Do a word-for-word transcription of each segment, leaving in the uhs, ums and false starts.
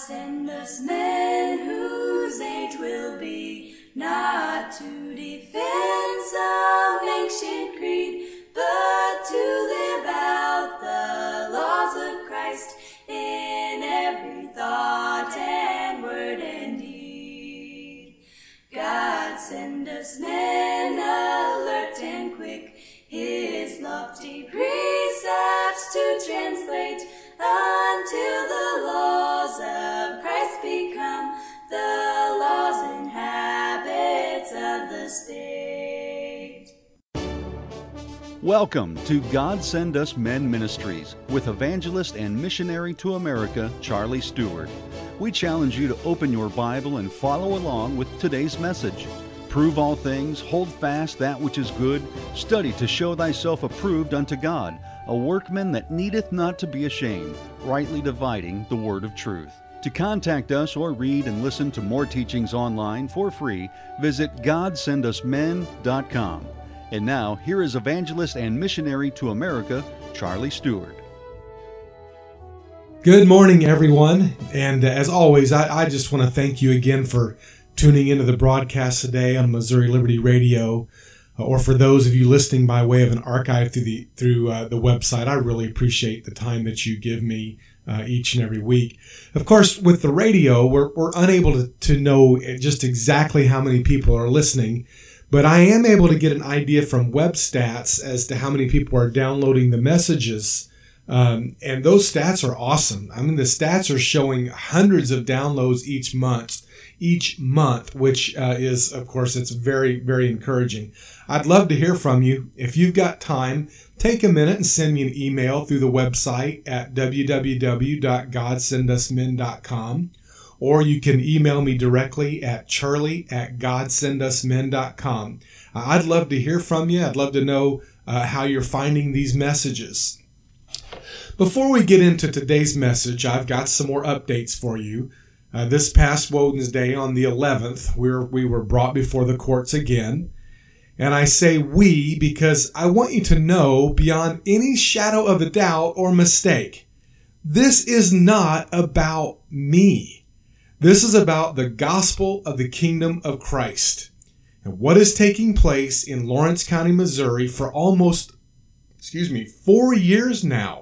send us men whose age will be not to defend some ancient creed, but to live out the laws of Christ in every thought and word and deed. God send us men alert and quick, his lofty precepts to translate, until the laws of Christ become the laws and habits of the state. Welcome to God Send Us Men Ministries with evangelist and missionary to America, Charlie Stewart. We challenge you to open your Bible and follow along with today's message. Prove all things, hold fast that which is good, study to show thyself approved unto God, a workman that needeth not to be ashamed, rightly dividing the word of truth. To contact us or read and listen to more teachings online for free, visit god send us men dot com. And now, here is evangelist and missionary to America, Charlie Stewart. Good morning, everyone. And as always, I, I just want to thank you again for tuning into the broadcast today on Missouri Liberty Radio, uh, or for those of you listening by way of an archive through the through uh, the website. I really appreciate the time that you give me uh, each and every week. Of course, with the radio, we're we're unable to, to know just exactly how many people are listening, but I am able to get an idea from web stats as to how many people are downloading the messages. Um, and those stats are awesome. I mean, the stats are showing hundreds of downloads each month. each month, which uh, is, of course, it's very, very encouraging. I'd love to hear from you. If you've got time, take a minute and send me an email through the website at w w w dot god send us men dot com, or you can email me directly at charlie at god send us men dot com. Uh, I'd love to hear from you. I'd love to know uh, how you're finding these messages. Before we get into today's message, I've got some more updates for you. Uh, this past Wednesday on the eleventh, we were, we were brought before the courts again. And I say we because I want you to know beyond any shadow of a doubt or mistake, this is not about me. This is about the gospel of the kingdom of Christ. And what is taking place in Lawrence County, Missouri for almost, excuse me, four years now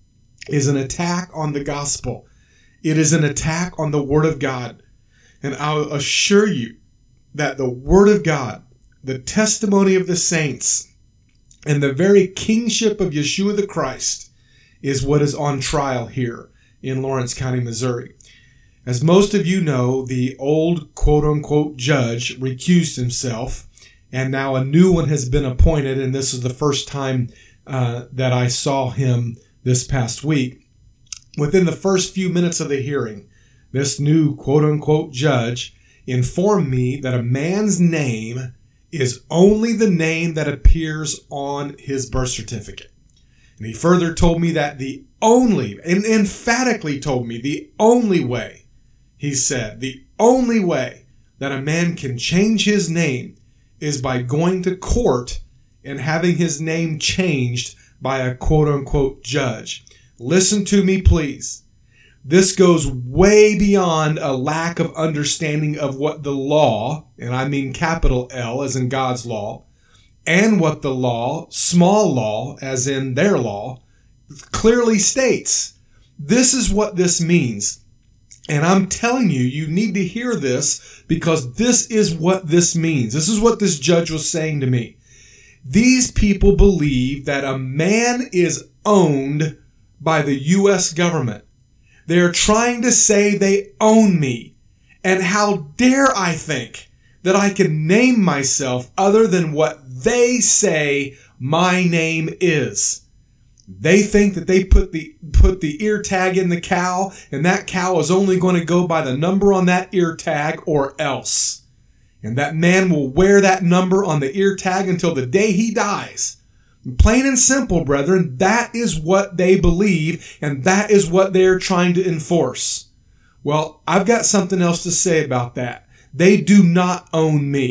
is an attack on the gospel. It is an attack on the Word of God. And I'll assure you that the Word of God, the testimony of the saints, and the very kingship of Yeshua the Christ is what is on trial here in Lawrence County, Missouri. As most of you know, the old quote-unquote judge recused himself, and now a new one has been appointed, and this is the first time uh, that I saw him this past week. Within the first few minutes of the hearing, this new quote-unquote judge informed me that a man's name is only the name that appears on his birth certificate. And he further told me that the only, and emphatically told me the only way, he said, the only way that a man can change his name is by going to court and having his name changed by a quote-unquote judge. Listen to me, please. This goes way beyond a lack of understanding of what the law, and I mean capital L as in God's law, and what the law, small law as in their law, clearly states. This is what this means. And I'm telling you, you need to hear this because this is what this means. This is what this judge was saying to me. These people believe that a man is owned by the U S government. They're trying to say they own me. And how dare I think that I can name myself other than what they say my name is. They think that they put the put the ear tag in the cow, and that cow is only going to go by the number on that ear tag or else. And that man will wear that number on the ear tag until the day he dies. Plain and simple, brethren, that is what they believe, and that is what they're trying to enforce. Well, I've got something else to say about that. They do not own me.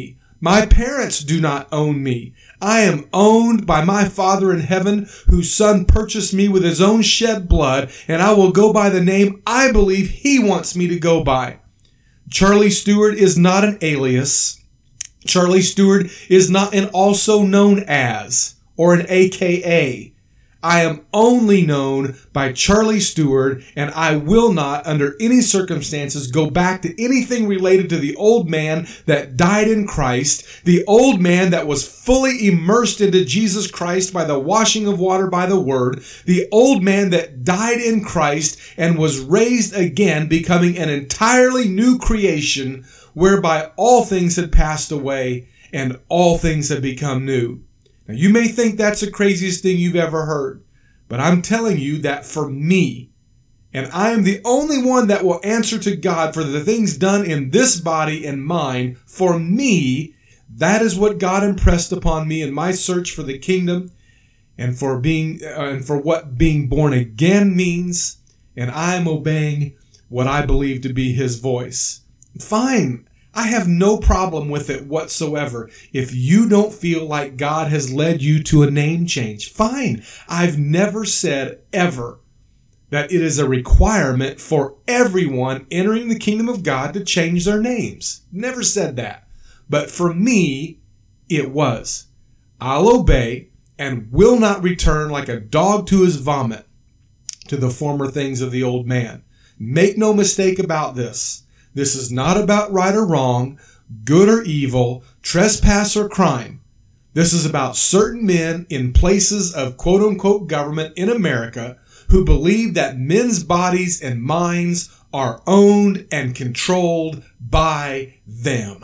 My parents do not own me. I am owned by my Father in heaven, whose Son purchased me with his own shed blood, and I will go by the name I believe he wants me to go by. Charlie Stewart is not an alias. Charlie Stewart is not an also known as or an A K A. I am only known by Charlie Stewart, and I will not, under any circumstances, go back to anything related to the old man that died in Christ, the old man that was fully immersed into Jesus Christ by the washing of water by the word, the old man that died in Christ and was raised again, becoming an entirely new creation, whereby all things had passed away and all things had become new. Now, you may think that's the craziest thing you've ever heard, but I'm telling you that for me, and I am the only one that will answer to God for the things done in this body and mine, for me, that is what God impressed upon me in my search for the kingdom and for being uh, and for what being born again means, and I'm obeying what I believe to be his voice. Fine. I have no problem with it whatsoever. If you don't feel like God has led you to a name change, fine. I've never said ever that it is a requirement for everyone entering the kingdom of God to change their names. Never said that. But for me, it was. I'll obey and will not return like a dog to his vomit to the former things of the old man. Make no mistake about this. This is not about right or wrong, good or evil, trespass or crime. This is about certain men in places of quote-unquote government in America who believe that men's bodies and minds are owned and controlled by them.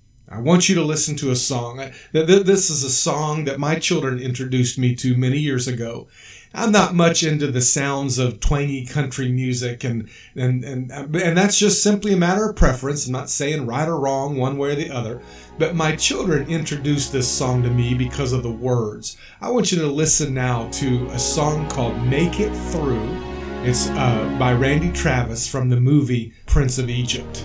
I want you to listen to a song. This is a song that my children introduced me to many years ago. I'm not much into the sounds of twangy country music, and, and, and, and that's just simply a matter of preference. I'm not saying right or wrong one way or the other, but my children introduced this song to me because of the words. I want you to listen now to a song called Make It Through. It's uh, by Randy Travis from the movie Prince of Egypt.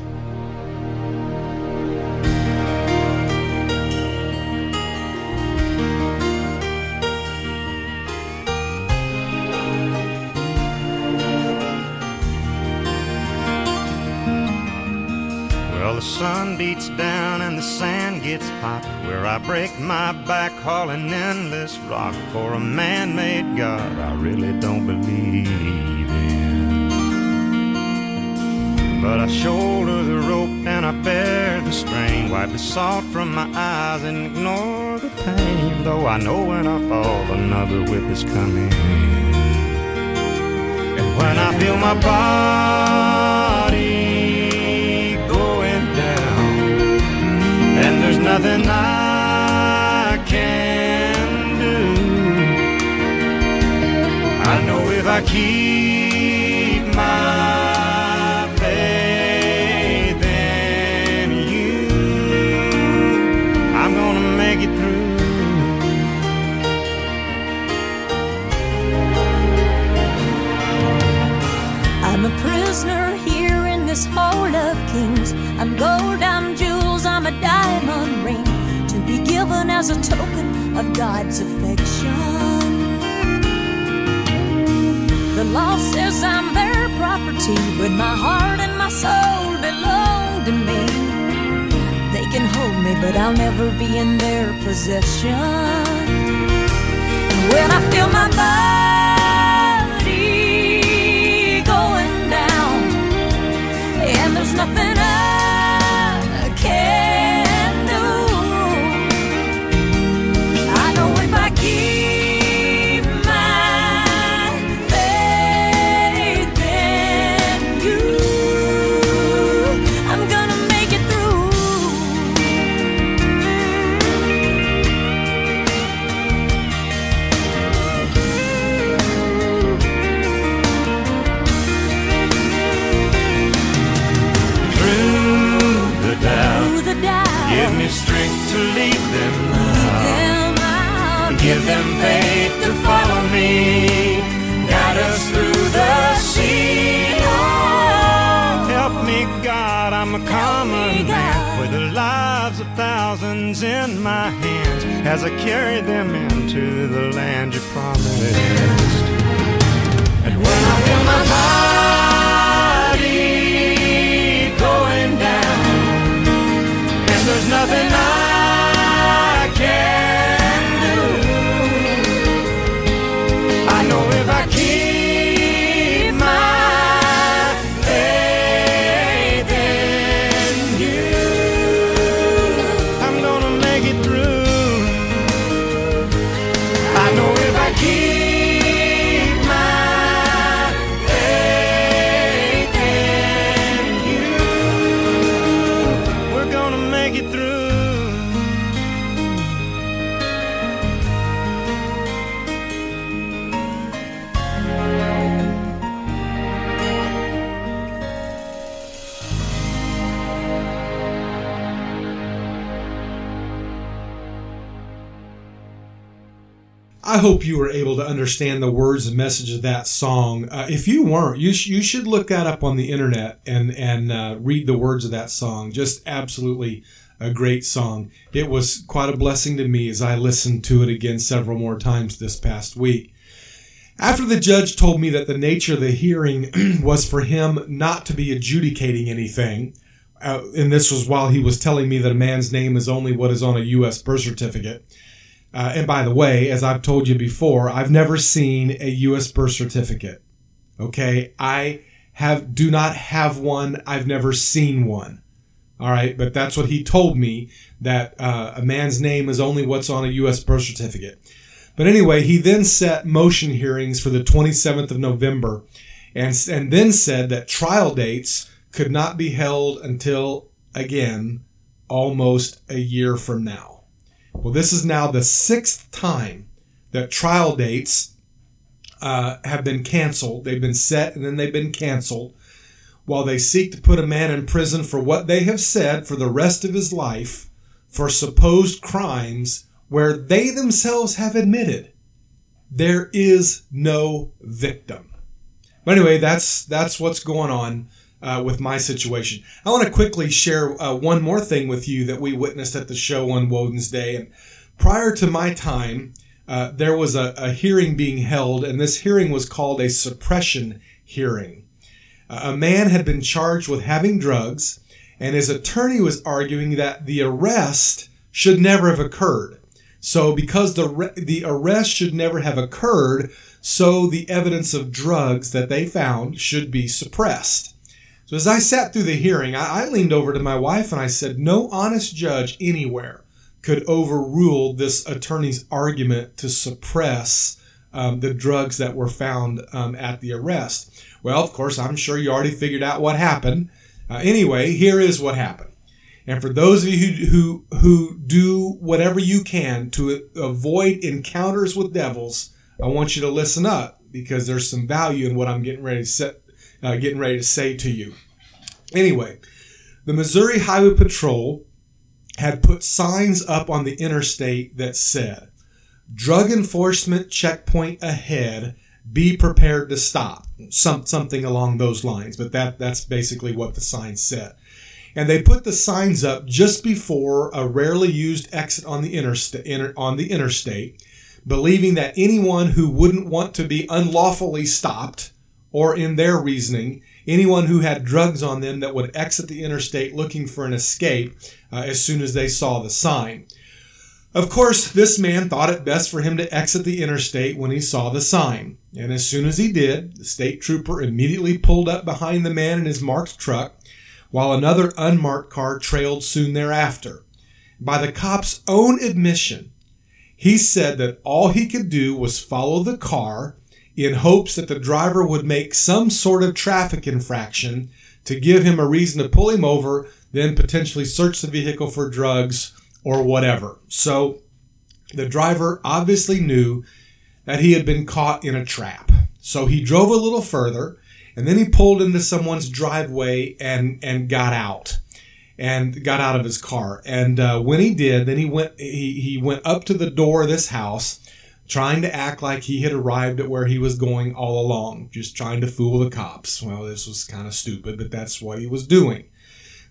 The sun beats down and the sand gets hot, where I break my back hauling endless rock for a man-made God I really don't believe in. But I shoulder the rope and I bear the strain, wipe the salt from my eyes and ignore the pain, though I know when I fall another whip is coming. And when I feel my body and there's nothing I can do, I know if I keep my faith in you, I'm gonna make it through. I'm a prisoner here in this hall of kings. I'm gold, I'm jewels, I'm a diamond ring, to be given as a token of God's affection. The law says I'm their property, but my heart and my soul belong to me. They can hold me, but I'll never be in their possession. And when I feel my body going down, and there's nothing I can do, I know if I keep my faith in you, I'm gonna make it through. Give me strength to lead them out. Give them faith to follow me. Guide us through the sea. Oh, help me, God, I'm a common man with a life lives of thousands in my hands as I carry them into the land you promised. And when I feel my body going down and there's nothing I can do, I know if I keep my faith in you, I'm gonna make it through. I know if I keep my faith in you, we're gonna make it through. I hope you were able to understand the words and message of that song. Uh, if you weren't, you sh- you should look that up on the internet and and uh, read the words of that song. Just absolutely a great song. It was quite a blessing to me as I listened to it again several more times this past week. After the judge told me that the nature of the hearing was for him not to be adjudicating anything, uh, and this was while he was telling me that a man's name is only what is on a U S birth certificate. Uh, and by the way, as I've told you before, I've never seen a U S birth certificate. Okay, I have do not have one. I've never seen one. All right, but that's what he told me, that uh, a man's name is only what's on a U S birth certificate. But anyway, he then set motion hearings for the twenty-seventh of November, and and then said that trial dates could not be held until, again, almost a year from now. Well, this is now the sixth time that trial dates uh, have been canceled. They've been set and then they've been canceled while they seek to put a man in prison for what they have said for the rest of his life for supposed crimes where they themselves have admitted there is no victim. But anyway, that's that's what's going on Uh, with my situation. I want to quickly share uh, one more thing with you that we witnessed at the show on Woden's Day. And prior to my time, uh, there was a, a hearing being held, and this hearing was called a suppression hearing. Uh, a man had been charged with having drugs, and his attorney was arguing that the arrest should never have occurred. So because the re- the arrest should never have occurred, so the evidence of drugs that they found should be suppressed. So as I sat through the hearing, I, I leaned over to my wife and I said, no honest judge anywhere could overrule this attorney's argument to suppress um, the drugs that were found um, at the arrest. Well, of course, I'm sure you already figured out what happened. Uh, anyway, here is what happened. And for those of you who, who, who do whatever you can to avoid encounters with devils, I want you to listen up, because there's some value in what I'm getting ready to set Uh, getting ready to say to you. Anyway, the Missouri Highway Patrol had put signs up on the interstate that said, drug enforcement checkpoint ahead, be prepared to stop. Some, something along those lines, but that, that's basically what the sign said. And they put the signs up just before a rarely used exit on the interstate, inter, on the interstate, believing that anyone who wouldn't want to be unlawfully stopped, or in their reasoning, anyone who had drugs on them that would exit the interstate looking for an escape uh, as soon as they saw the sign. Of course, this man thought it best for him to exit the interstate when he saw the sign. And as soon as he did, the state trooper immediately pulled up behind the man in his marked truck, while another unmarked car trailed soon thereafter. By the cop's own admission, he said that all he could do was follow the car in hopes that the driver would make some sort of traffic infraction to give him a reason to pull him over, then potentially search the vehicle for drugs or whatever. So the driver obviously knew that he had been caught in a trap. So he drove a little further, and then he pulled into someone's driveway and, and got out. And got out of his car. And uh, when he did, then he went he, he went up to the door of this house, trying to act like he had arrived at where he was going all along, just trying to fool the cops. Well, this was kind of stupid, but that's what he was doing.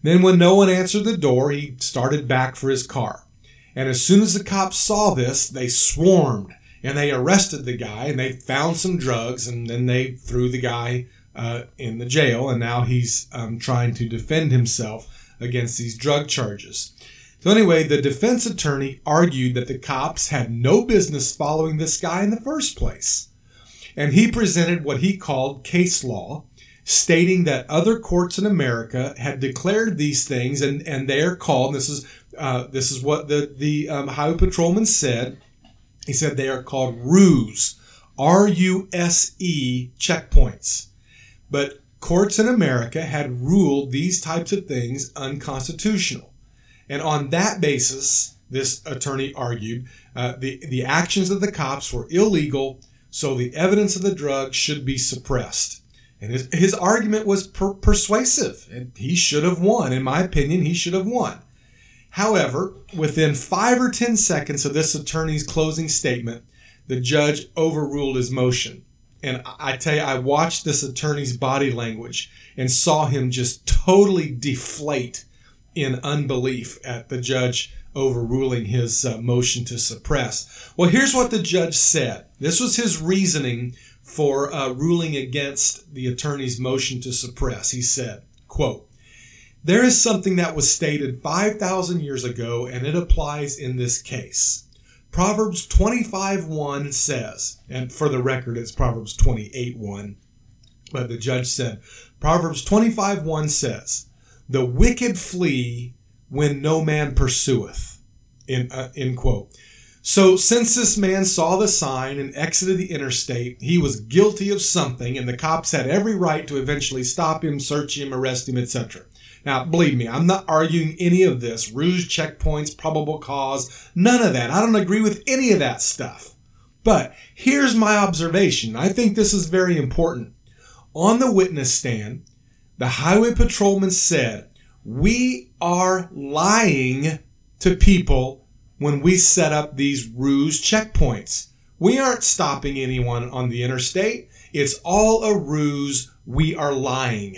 Then when no one answered the door, he started back for his car. And as soon as the cops saw this, they swarmed and they arrested the guy and they found some drugs, and then they threw the guy uh, in the jail, and now he's um, trying to defend himself against these drug charges. So anyway, the defense attorney argued that the cops had no business following this guy in the first place. And he presented what he called case law, stating that other courts in America had declared these things, and, and they are called, this is uh, this is what the, the um, highway patrolman said, he said they are called ruse, R U S E checkpoints. But courts in America had ruled these types of things unconstitutional. And on that basis, this attorney argued, uh, the, the actions of the cops were illegal, so the evidence of the drugs should be suppressed. And his, his argument was per- persuasive, and he should have won. In my opinion, he should have won. However, within five or ten seconds of this attorney's closing statement, the judge overruled his motion. And I tell you, I watched this attorney's body language and saw him just totally deflate in unbelief at the judge overruling his uh, motion to suppress. Well, here's what the judge said. This was his reasoning for uh, ruling against the attorney's motion to suppress. He said, quote, "There is something that was stated five thousand years ago, and it applies in this case. Proverbs twenty-five one says," and for the record, it's Proverbs twenty-eight one, but the judge said, Proverbs twenty-five one says, "The wicked flee when no man pursueth," in, uh, end quote. So since this man saw the sign and exited the interstate, he was guilty of something, and the cops had every right to eventually stop him, search him, arrest him, et cetera. Now, believe me, I'm not arguing any of this. Ruse, checkpoints, probable cause, none of that. I don't agree with any of that stuff. But here's my observation. I think this is very important. On the witness stand, the highway patrolman said, "We are lying to people when we set up these ruse checkpoints. We aren't stopping anyone on the interstate. It's all a ruse. We are lying."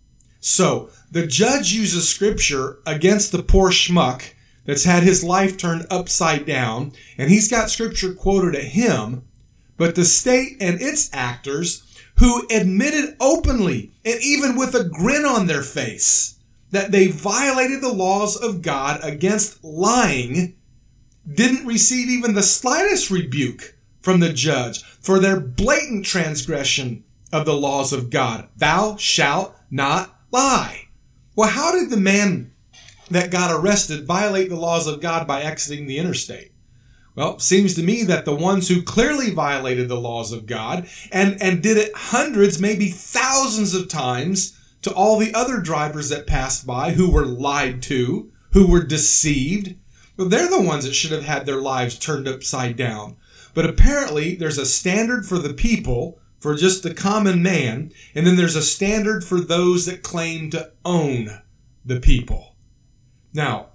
So the judge uses scripture against the poor schmuck that's had his life turned upside down, and he's got scripture quoted at him, but the state and its actors, who admitted openly and even with a grin on their face that they violated the laws of God against lying, didn't receive even the slightest rebuke from the judge for their blatant transgression of the laws of God. Thou shalt not lie. Well, how did the man that got arrested violate the laws of God by exiting the interstate? Well, it seems to me that the ones who clearly violated the laws of God and, and did it hundreds, maybe thousands of times to all the other drivers that passed by who were lied to, who were deceived, well, they're the ones that should have had their lives turned upside down. But apparently there's a standard for the people, for just the common man, and then there's a standard for those that claim to own the people. Now,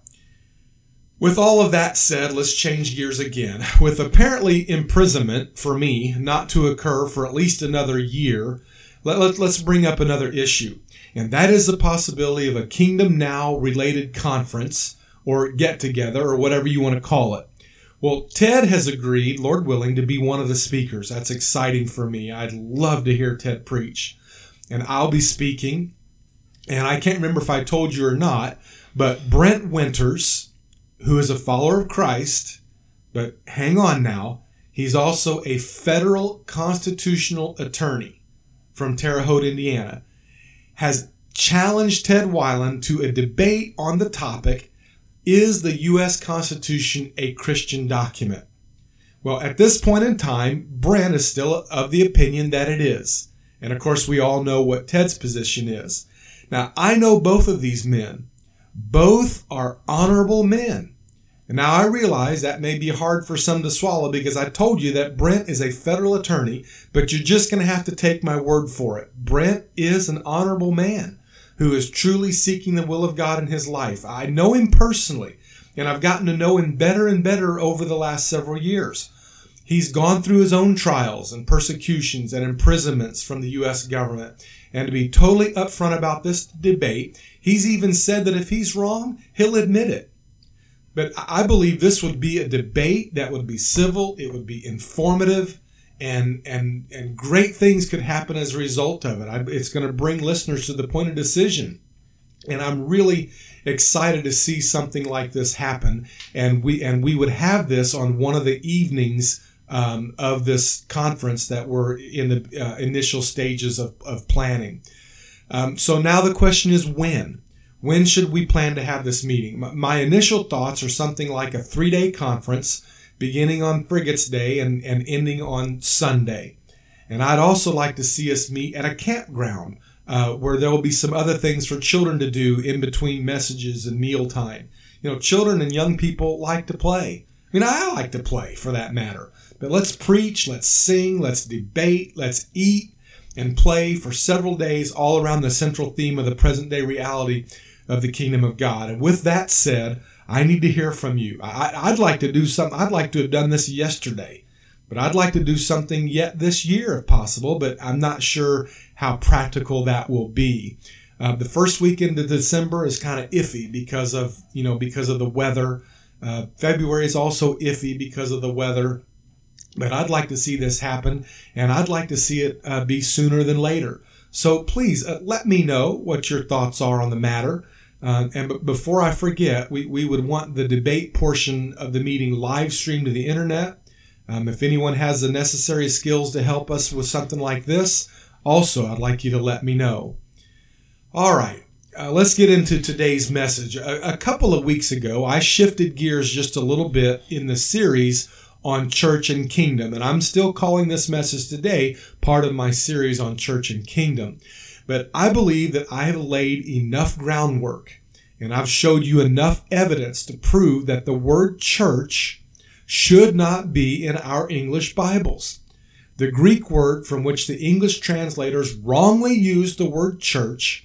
with all of that said, let's change gears again. With apparently imprisonment for me not to occur for at least another year, let, let, let's bring up another issue. And that is the possibility of a Kingdom Now related conference or get together or whatever you want to call it. Well, Ted has agreed, Lord willing, to be one of the speakers. That's exciting for me. I'd love to hear Ted preach. And I'll be speaking. And I can't remember if I told you or not, but Brent Winters, who is a follower of Christ, but hang on now, he's also a federal constitutional attorney from Terre Haute, Indiana, has challenged Ted Weiland to a debate on the topic, is the U S Constitution a Christian document? Well, at this point in time, Brent is still of the opinion that it is. And of course, we all know what Ted's position is. Now, I know both of these men. Both are honorable men. And now I realize that may be hard for some to swallow because I told you that Brent is a federal attorney, but you're just going to have to take my word for it. Brent is an honorable man who is truly seeking the will of God in his life. I know him personally, and I've gotten to know him better and better over the last several years. He's gone through his own trials and persecutions and imprisonments from the U S government, and to be totally upfront about this debate. He's even said that if he's wrong, he'll admit it. But I believe this would be a debate that would be civil, it would be informative, and and and great things could happen as a result of it. I, it's going to bring listeners to the point of decision. And I'm really excited to see something like this happen. And we and we would have this on one of the evenings um, of this conference that we're in the uh, initial stages of, of planning. Um, so now the question is when? When should we plan to have this meeting? My, my initial thoughts are something like a three-day conference beginning on Frigates Day and, and ending on Sunday. And I'd also like to see us meet at a campground uh, where there will be some other things for children to do in between messages and mealtime. You know, children and young people like to play. I mean, I like to play for that matter. But let's preach, let's sing, let's debate, let's eat and play for several days all around the central theme of the present day reality of the kingdom of God. And with that said, I need to hear from you. I, I'd like to do something. I'd like to have done this yesterday, but I'd like to do something yet this year if possible, but I'm not sure how practical that will be. Uh, the first weekend of December is kind of iffy because of, you know, because of the weather. Uh, February is also iffy because of the weather, but I'd like to see this happen, and I'd like to see it uh, be sooner than later. So please uh, let me know what your thoughts are on the matter. Uh, and b- before I forget, we, we would want the debate portion of the meeting live streamed to the internet. Um, if anyone has the necessary skills to help us with something like this, also I'd like you to let me know. All right, uh, let's get into today's message. A, a couple of weeks ago, I shifted gears just a little bit in the series on church and kingdom, and I'm still calling this message today part of my series on church and kingdom. But I believe that I have laid enough groundwork and I've showed you enough evidence to prove that the word church should not be in our English Bibles. The Greek word from which the English translators wrongly used the word church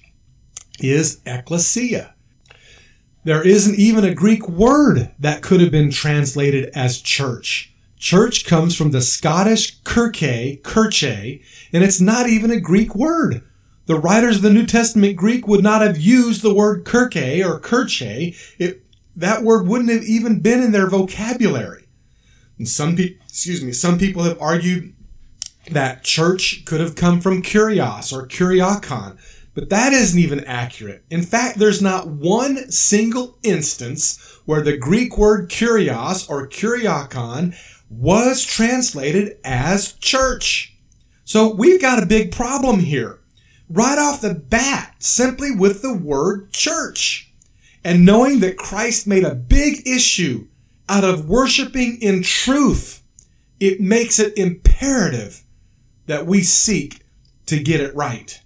is ekklesia. There isn't even a Greek word that could have been translated as church. Church comes from the Scottish kirche, kirche, and it's not even a Greek word. The writers of the New Testament Greek would not have used the word kirche or kirche. It, that word wouldn't have even been in their vocabulary. And some people, excuse me, some people have argued that church could have come from kurios or kuriakon, but that isn't even accurate. In fact, there's not one single instance where the Greek word kurios or kuriakon was translated as church. So we've got a big problem here. Right off the bat, simply with the word church. And knowing that Christ made a big issue out of worshiping in truth, it makes it imperative that we seek to get it right.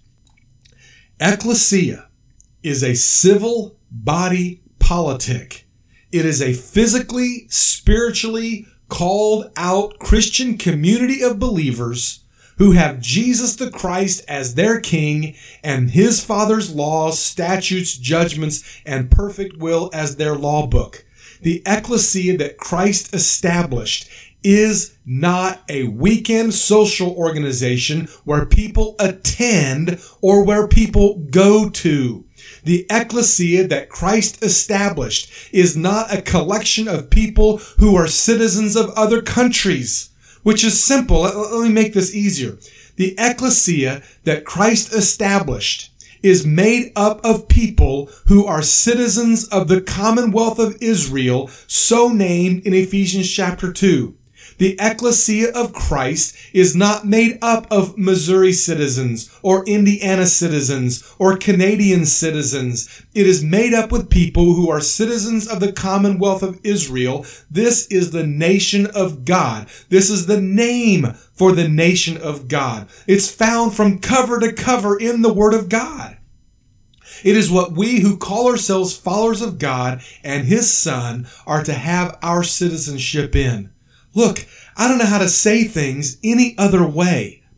Ekklesia is a civil body politic. It is a physically, spiritually called out Christian community of believers who have Jesus the Christ as their king and his Father's laws, statutes, judgments, and perfect will as their law book. The ecclesia that Christ established is not a weekend social organization where people attend or where people go to. The ecclesia that Christ established is not a collection of people who are citizens of other countries. Which is simple. Let me make this easier. The ecclesia that Christ established is made up of people who are citizens of the Commonwealth of Israel, so named in Ephesians chapter two. The ecclesia of Christ is not made up of Missouri citizens or Indiana citizens or Canadian citizens. It is made up with people who are citizens of the Commonwealth of Israel. This is the nation of God. This is the name for the nation of God. It's found from cover to cover in the Word of God. It is what we who call ourselves followers of God and His Son are to have our citizenship in. Look, I don't know how to say things any other way.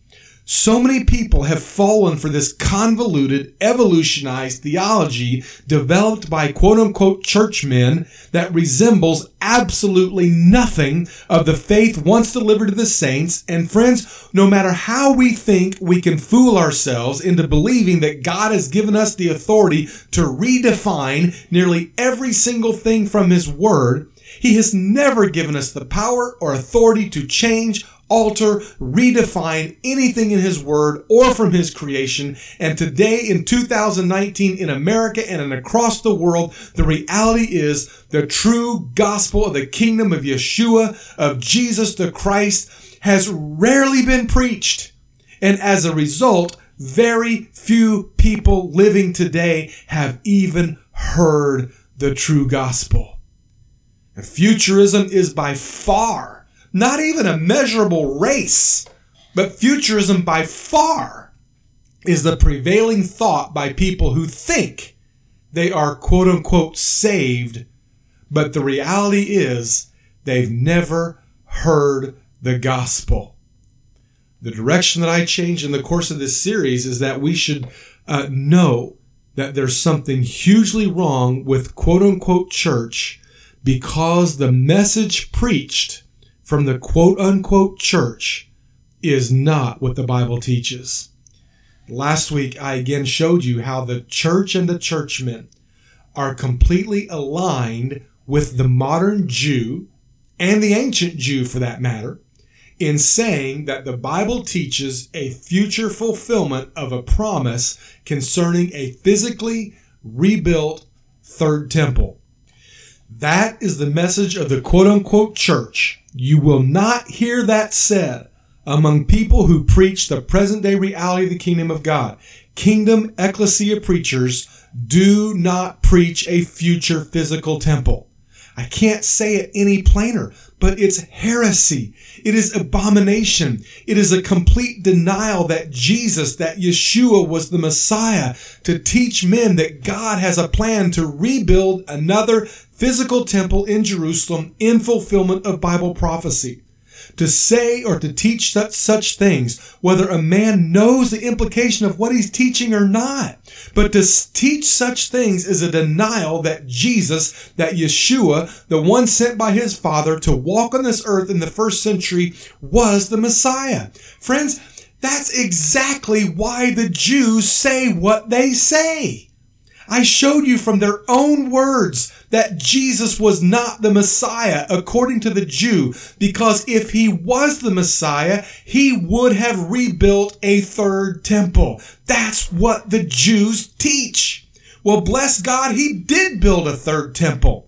So many people have fallen for this convoluted, evolutionized theology developed by quote-unquote churchmen that resembles absolutely nothing of the faith once delivered to the saints. And friends, no matter how we think we can fool ourselves into believing that God has given us the authority to redefine nearly every single thing from His Word, He has never given us the power or authority to change, alter, redefine anything in His Word or from His creation. And today in two thousand nineteen in America and across the world, the reality is the true gospel of the kingdom of Yeshua, of Jesus the Christ, has rarely been preached. And as a result, very few people living today have even heard the true gospel. And futurism is by far not even a measurable race, but futurism by far is the prevailing thought by people who think they are quote-unquote saved, but the reality is they've never heard the gospel. The direction that I changed in the course of this series is that we should uh, know that there's something hugely wrong with quote-unquote church because the message preached from the quote-unquote church is not what the Bible teaches. Last week, I again showed you how the church and the churchmen are completely aligned with the modern Jew, and the ancient Jew for that matter, in saying that the Bible teaches a future fulfillment of a promise concerning a physically rebuilt third temple. That is the message of the quote-unquote church. You will not hear that said among people who preach the present-day reality of the kingdom of God. Kingdom ecclesia preachers do not preach a future physical temple. I can't say it any plainer, but it's heresy. It is abomination. It is a complete denial that Jesus, that Yeshua was the Messiah to teach men that God has a plan to rebuild another physical temple in Jerusalem in fulfillment of Bible prophecy. To say or to teach such, such things, whether a man knows the implication of what he's teaching or not, but to teach such things is a denial that Jesus, that Yeshua, the one sent by his Father to walk on this earth in the first century, was the Messiah. Friends, that's exactly why the Jews say what they say. I showed you from their own words that Jesus was not the Messiah according to the Jew, because if he was the Messiah, he would have rebuilt a third temple. That's what the Jews teach. Well, bless God, he did build a third temple.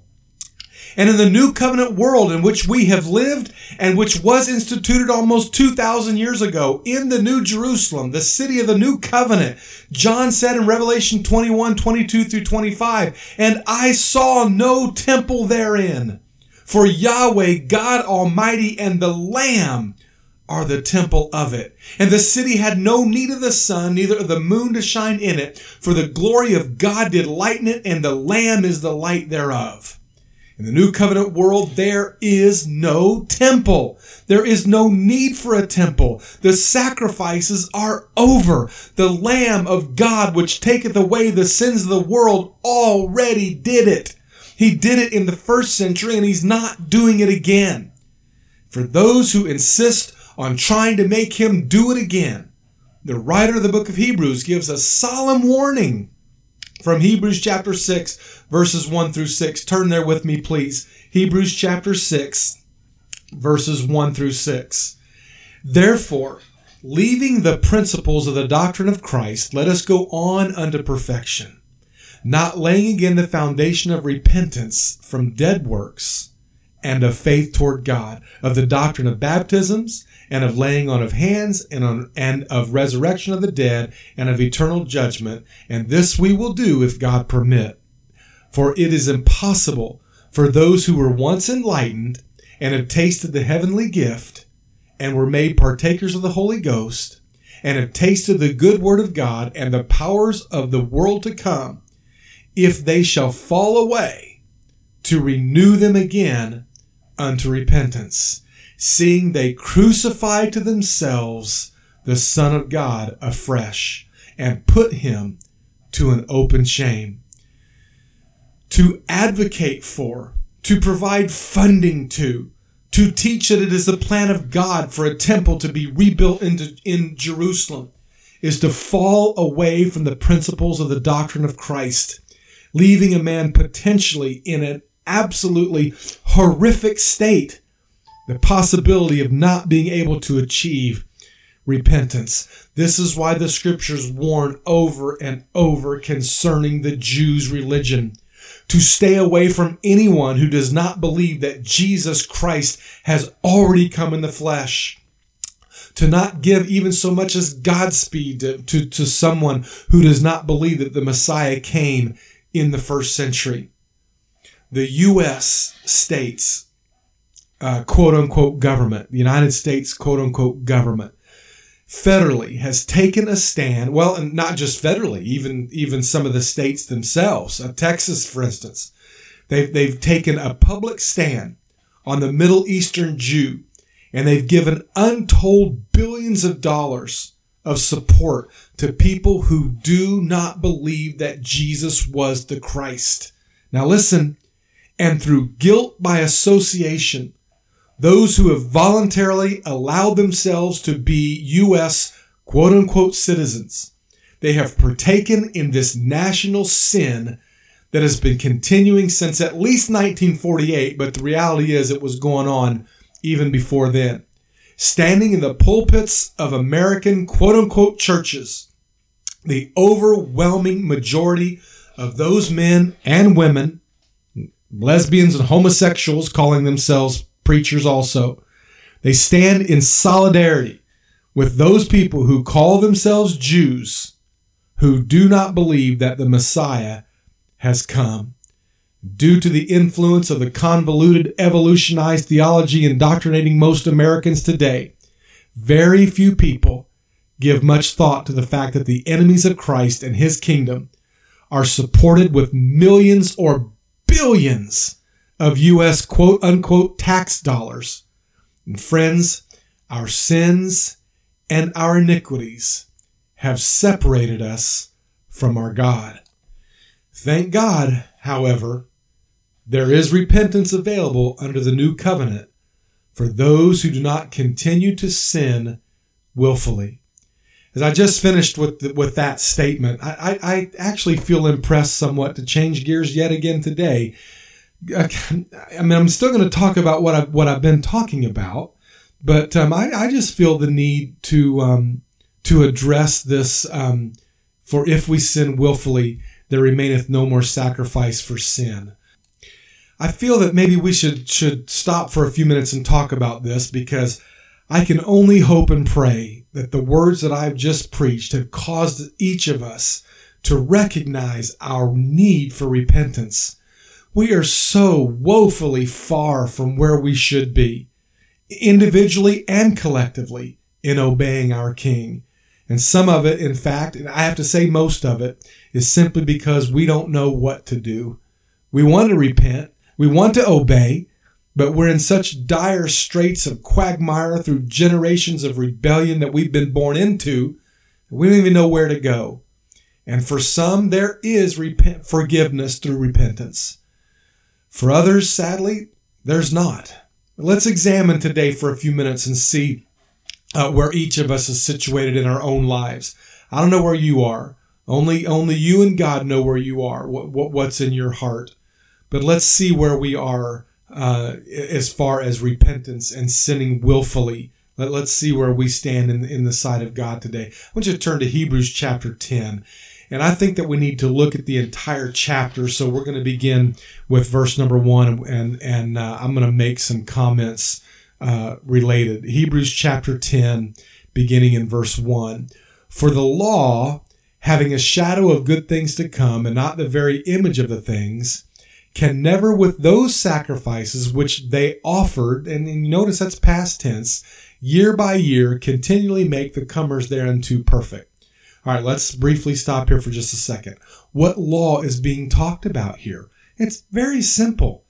And in the new covenant world in which we have lived and which was instituted almost two thousand years ago in the New Jerusalem, the city of the new covenant, John said in Revelation twenty-one, twenty-two through twenty-five, "And I saw no temple therein, for Yahweh, God Almighty, and the Lamb are the temple of it. And the city had no need of the sun, neither of the moon to shine in it, for the glory of God did lighten it, and the Lamb is the light thereof." In the new covenant world, there is no temple. There is no need for a temple. The sacrifices are over. The Lamb of God, which taketh away the sins of the world, already did it. He did it in the first century, and he's not doing it again. For those who insist on trying to make him do it again, the writer of the book of Hebrews gives a solemn warning from Hebrews chapter six, verses one through six. Turn there with me, please. Hebrews chapter six, verses one through six. "Therefore, leaving the principles of the doctrine of Christ, let us go on unto perfection, not laying again the foundation of repentance from dead works and of faith toward God, of the doctrine of baptisms, and of laying on of hands, and, on, and of resurrection of the dead, and of eternal judgment. And this we will do if God permit. For it is impossible for those who were once enlightened, and have tasted the heavenly gift, and were made partakers of the Holy Ghost, and have tasted the good word of God, and the powers of the world to come, if they shall fall away, to renew them again unto repentance, seeing they crucify to themselves the Son of God afresh and put him to an open shame. To advocate for, to provide funding to, to teach that it is the plan of God for a temple to be rebuilt into, in Jerusalem, is to fall away from the principles of the doctrine of Christ, leaving a man potentially in an absolutely horrific state, the possibility of not being able to achieve repentance. This is why the scriptures warn over and over concerning the Jews' religion, to stay away from anyone who does not believe that Jesus Christ has already come in the flesh, to not give even so much as Godspeed to, to, to someone who does not believe that the Messiah came in the first century. The U S states, uh, quote unquote government, the United States quote unquote government, federally has taken a stand, well, and not just federally, even, even some of the states themselves, uh, Texas, for instance, they've, they've taken a public stand on the Middle Eastern Jew, and they've given untold billions of dollars of support to people who do not believe that Jesus was the Christ. Now listen, and through guilt by association, those who have voluntarily allowed themselves to be U S quote-unquote citizens, they have partaken in this national sin that has been continuing since at least nineteen forty-eight, but the reality is it was going on even before then. Standing in the pulpits of American quote-unquote churches, the overwhelming majority of those men and women, lesbians and homosexuals calling themselves preachers also, they stand in solidarity with those people who call themselves Jews who do not believe that the Messiah has come. Due to the influence of the convoluted evolutionized theology indoctrinating most Americans today, very few people give much thought to the fact that the enemies of Christ and his kingdom are supported with millions or billions of U S quote-unquote tax dollars. And friends, our sins and our iniquities have separated us from our God. Thank God, however, there is repentance available under the new covenant for those who do not continue to sin willfully. As I just finished with the, with that statement, I, I, I actually feel impressed somewhat to change gears yet again today. I mean, I'm still going to talk about what I've, what I've been talking about, but um, I, I just feel the need to um, to address this. Um, for if we sin willfully, there remaineth no more sacrifice for sin. I feel that maybe we should should stop for a few minutes and talk about this, because I can only hope and pray that the words that I've just preached have caused each of us to recognize our need for repentance. We are so woefully far from where we should be, individually and collectively, in obeying our King. And some of it, in fact, and I have to say most of it, is simply because we don't know what to do. We want to repent, we want to obey, but we're in such dire straits of quagmire through generations of rebellion that we've been born into, we don't even know where to go. And for some, there is repent- forgiveness through repentance. For others, sadly, there's not. Let's examine today for a few minutes and see uh, where each of us is situated in our own lives. I don't know where you are. Only, only you and God know where you are, what, what, what's in your heart. But let's see where we are uh, as far as repentance and sinning willfully. Let, let's see where we stand in, in the sight of God today. I want you to turn to Hebrews chapter ten. And I think that we need to look at the entire chapter. So we're going to begin with verse number one, and, and uh, I'm going to make some comments uh, related. Hebrews chapter ten, beginning in verse one. For the law, having a shadow of good things to come, and not the very image of the things, can never with those sacrifices which they offered, and, and notice that's past tense, year by year, continually make the comers thereunto perfect. All right, let's briefly stop here for just a second. What law is being talked about here? It's very simple.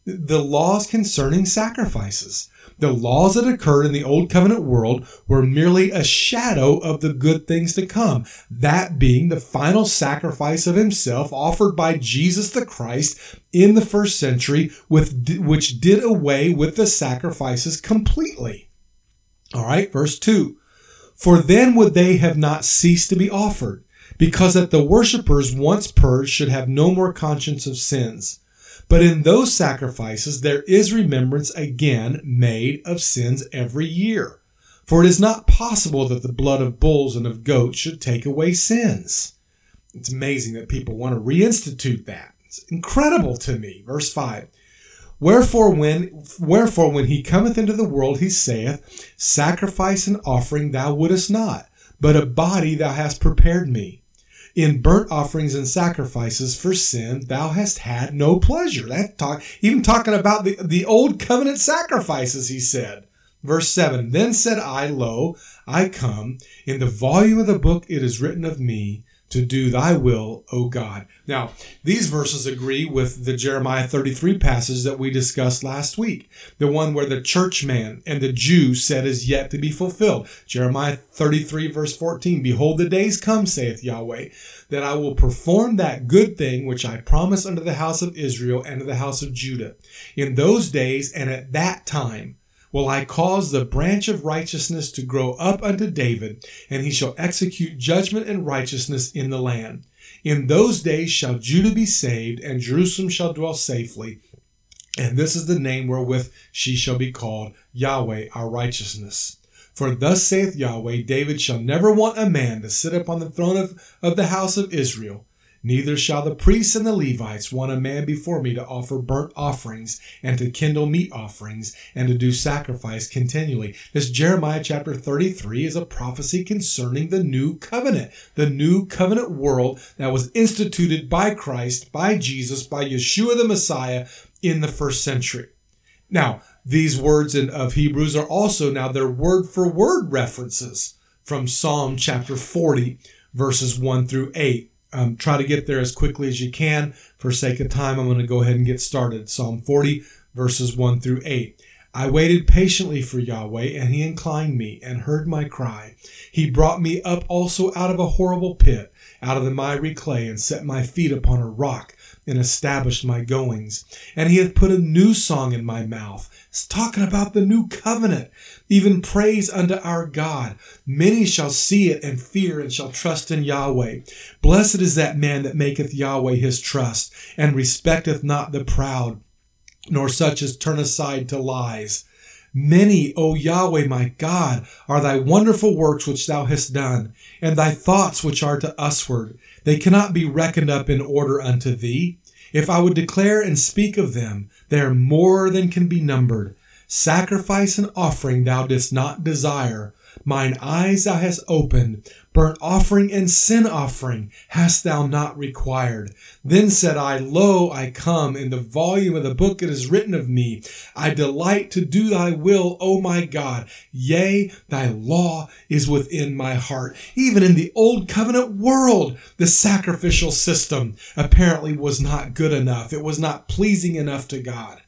the laws concerning sacrifices. The laws that occurred in the Old Covenant world were merely a shadow of the good things to come, that being the final sacrifice of himself offered by Jesus the Christ in the first century, with, which did away with the sacrifices completely. All right, verse two. For then would they have not ceased to be offered, because that the worshippers once purged should have no more conscience of sins. But in those sacrifices there is remembrance again made of sins every year. For it is not possible that the blood of bulls and of goats should take away sins. It's amazing that people want to reinstitute that. It's incredible to me. Verse five. Wherefore when, wherefore when he cometh into the world, he saith, Sacrifice and offering thou wouldest not, but a body thou hast prepared me. In burnt offerings and sacrifices for sin, thou hast had no pleasure. That talk, even talking about the, the old covenant sacrifices, he said. Verse seven, Then said I, Lo, I come. In the volume of the book it is written of me, to do thy will, O God. Now, these verses agree with the Jeremiah thirty-three passage that we discussed last week. The one where the churchman and the Jew said is yet to be fulfilled. Jeremiah thirty-three verse fourteen, Behold, the days come, saith Yahweh, that I will perform that good thing which I promised unto the house of Israel and to the house of Judah. In those days and at that time will I cause the branch of righteousness to grow up unto David, and he shall execute judgment and righteousness in the land. In those days shall Judah be saved, and Jerusalem shall dwell safely. And this is the name wherewith she shall be called, Yahweh our righteousness. For thus saith Yahweh, David shall never want a man to sit upon the throne of, of the house of Israel. Neither shall the priests and the Levites want a man before me to offer burnt offerings and to kindle meat offerings and to do sacrifice continually. This Jeremiah chapter thirty-three is a prophecy concerning the new covenant, the new covenant world that was instituted by Christ, by Jesus, by Yeshua the Messiah in the first century. Now, these words in, of Hebrews are also now their word for word references from Psalm chapter forty, verses one through eight. Um, try to get there as quickly as you can. For sake of time, I'm going to go ahead and get started. Psalm forty, verses one through eight. I waited patiently for Yahweh, and he inclined me and heard my cry. He brought me up also out of a horrible pit, out of the miry clay, and set my feet upon a rock, and established my goings. And he hath put a new song in my mouth. It's talking about the new covenant, even praise unto our God. Many shall see it and fear and shall trust in Yahweh. Blessed is that man that maketh Yahweh his trust, and respecteth not the proud, nor such as turn aside to lies. Many, O Yahweh my God, are thy wonderful works which thou hast done, and thy thoughts which are to usward. They cannot be reckoned up in order unto thee. If I would declare and speak of them, they are more than can be numbered. Sacrifice and offering thou didst not desire. Mine eyes thou hast opened. Burnt offering and sin offering hast thou not required. Then said I, Lo, I come. In the volume of the book it is written of me. I delight to do thy will, O my God. Yea, thy law is within my heart. Even in the old covenant world, the sacrificial system apparently was not good enough. It was not pleasing enough to God.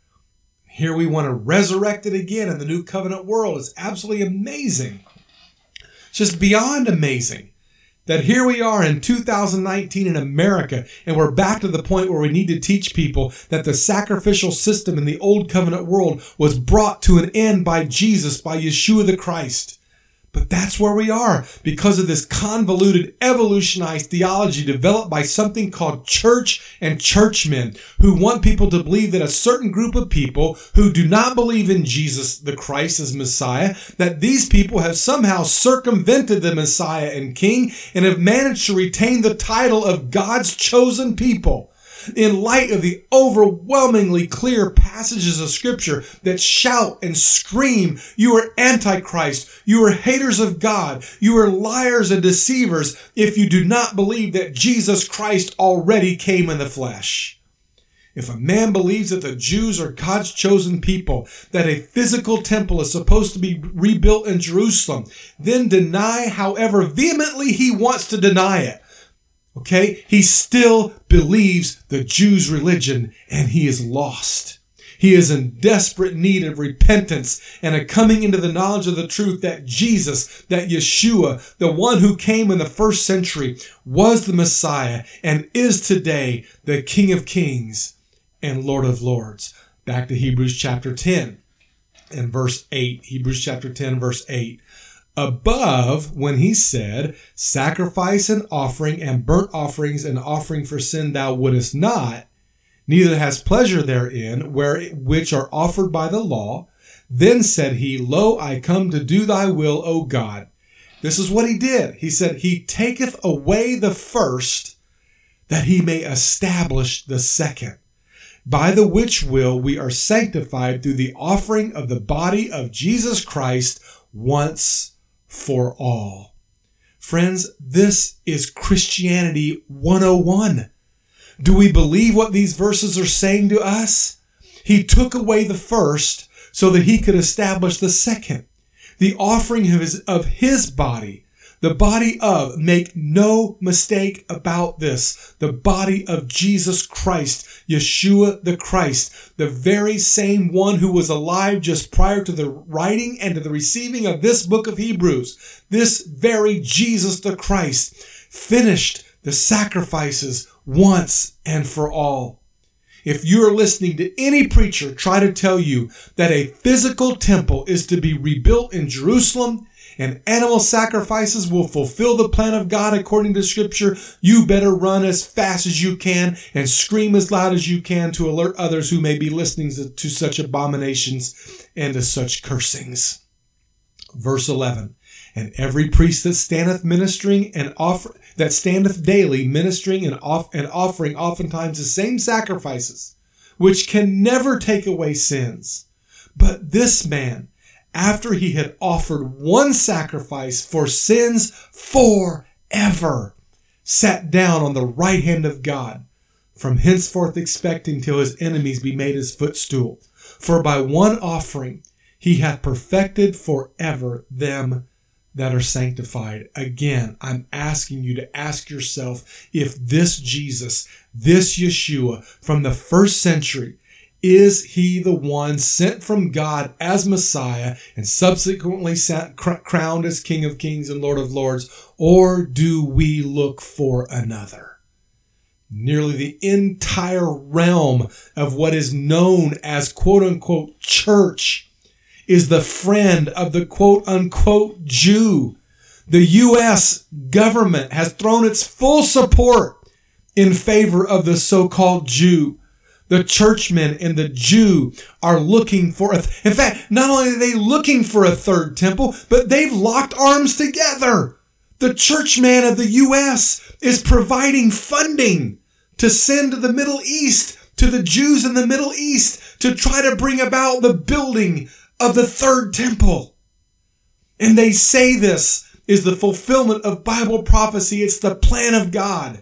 Here we want to resurrect it again in the new covenant world. It's absolutely amazing. It's just beyond amazing that here we are in two thousand nineteen in America, and we're back to the point where we need to teach people that the sacrificial system in the old covenant world was brought to an end by Jesus, by Yeshua the Christ. But that's where we are because of this convoluted, evolutionized theology developed by something called church and churchmen who want people to believe that a certain group of people who do not believe in Jesus the Christ as Messiah, that these people have somehow circumvented the Messiah and King and have managed to retain the title of God's chosen people. In light of the overwhelmingly clear passages of Scripture that shout and scream, you are Antichrist, you are haters of God, you are liars and deceivers if you do not believe that Jesus Christ already came in the flesh. If a man believes that the Jews are God's chosen people, that a physical temple is supposed to be rebuilt in Jerusalem, then deny however vehemently he wants to deny it. Okay, he still believes the Jews' religion and he is lost. He is in desperate need of repentance and a coming into the knowledge of the truth that Jesus, that Yeshua, the one who came in the first century, was the Messiah and is today the King of Kings and Lord of Lords. Back to Hebrews chapter ten and verse eight. Hebrews chapter ten, verse eight. Above, when he said, sacrifice and offering and burnt offerings and offering for sin thou wouldest not, neither has pleasure therein, where which are offered by the law. Then said he, Lo, I come to do thy will, O God. This is what he did. He said, he taketh away the first, that he may establish the second, by the which will we are sanctified through the offering of the body of Jesus Christ once for all. Friends, this is Christianity one oh one. Do we believe what these verses are saying to us? He took away the first so that he could establish the second. The offering of his, of his body, the body of, make no mistake about this, the body of Jesus Christ, Yeshua the Christ, the very same one who was alive just prior to the writing and to the receiving of this book of Hebrews. This very Jesus the Christ finished the sacrifices once and for all. If you're listening to any preacher try to tell you that a physical temple is to be rebuilt in Jerusalem and animal sacrifices will fulfill the plan of God according to Scripture, you better run as fast as you can and scream as loud as you can to alert others who may be listening to, to such abominations and to such cursings. Verse eleven. And every priest that standeth ministering and offer that standeth daily ministering and off and offering oftentimes the same sacrifices, which can never take away sins. But this man, after he had offered one sacrifice for sins forever, sat down on the right hand of God, from henceforth expecting till his enemies be made his footstool. For by one offering he hath perfected forever them that are sanctified. Again, I'm asking you to ask yourself if this Jesus, this Yeshua from the first century, is he the one sent from God as Messiah and subsequently sat, cr- crowned as King of Kings and Lord of Lords, or do we look for another? Nearly the entire realm of what is known as quote-unquote church is the friend of the quote-unquote Jew. The U S government has thrown its full support in favor of the so-called Jew. The churchmen and the Jew are looking for, a, in fact, not only are they looking for a third temple, but they've locked arms together. The churchman of the U S is providing funding to send to the Middle East, to the Jews in the Middle East, to try to bring about the building of the third temple. And they say this is the fulfillment of Bible prophecy. It's the plan of God.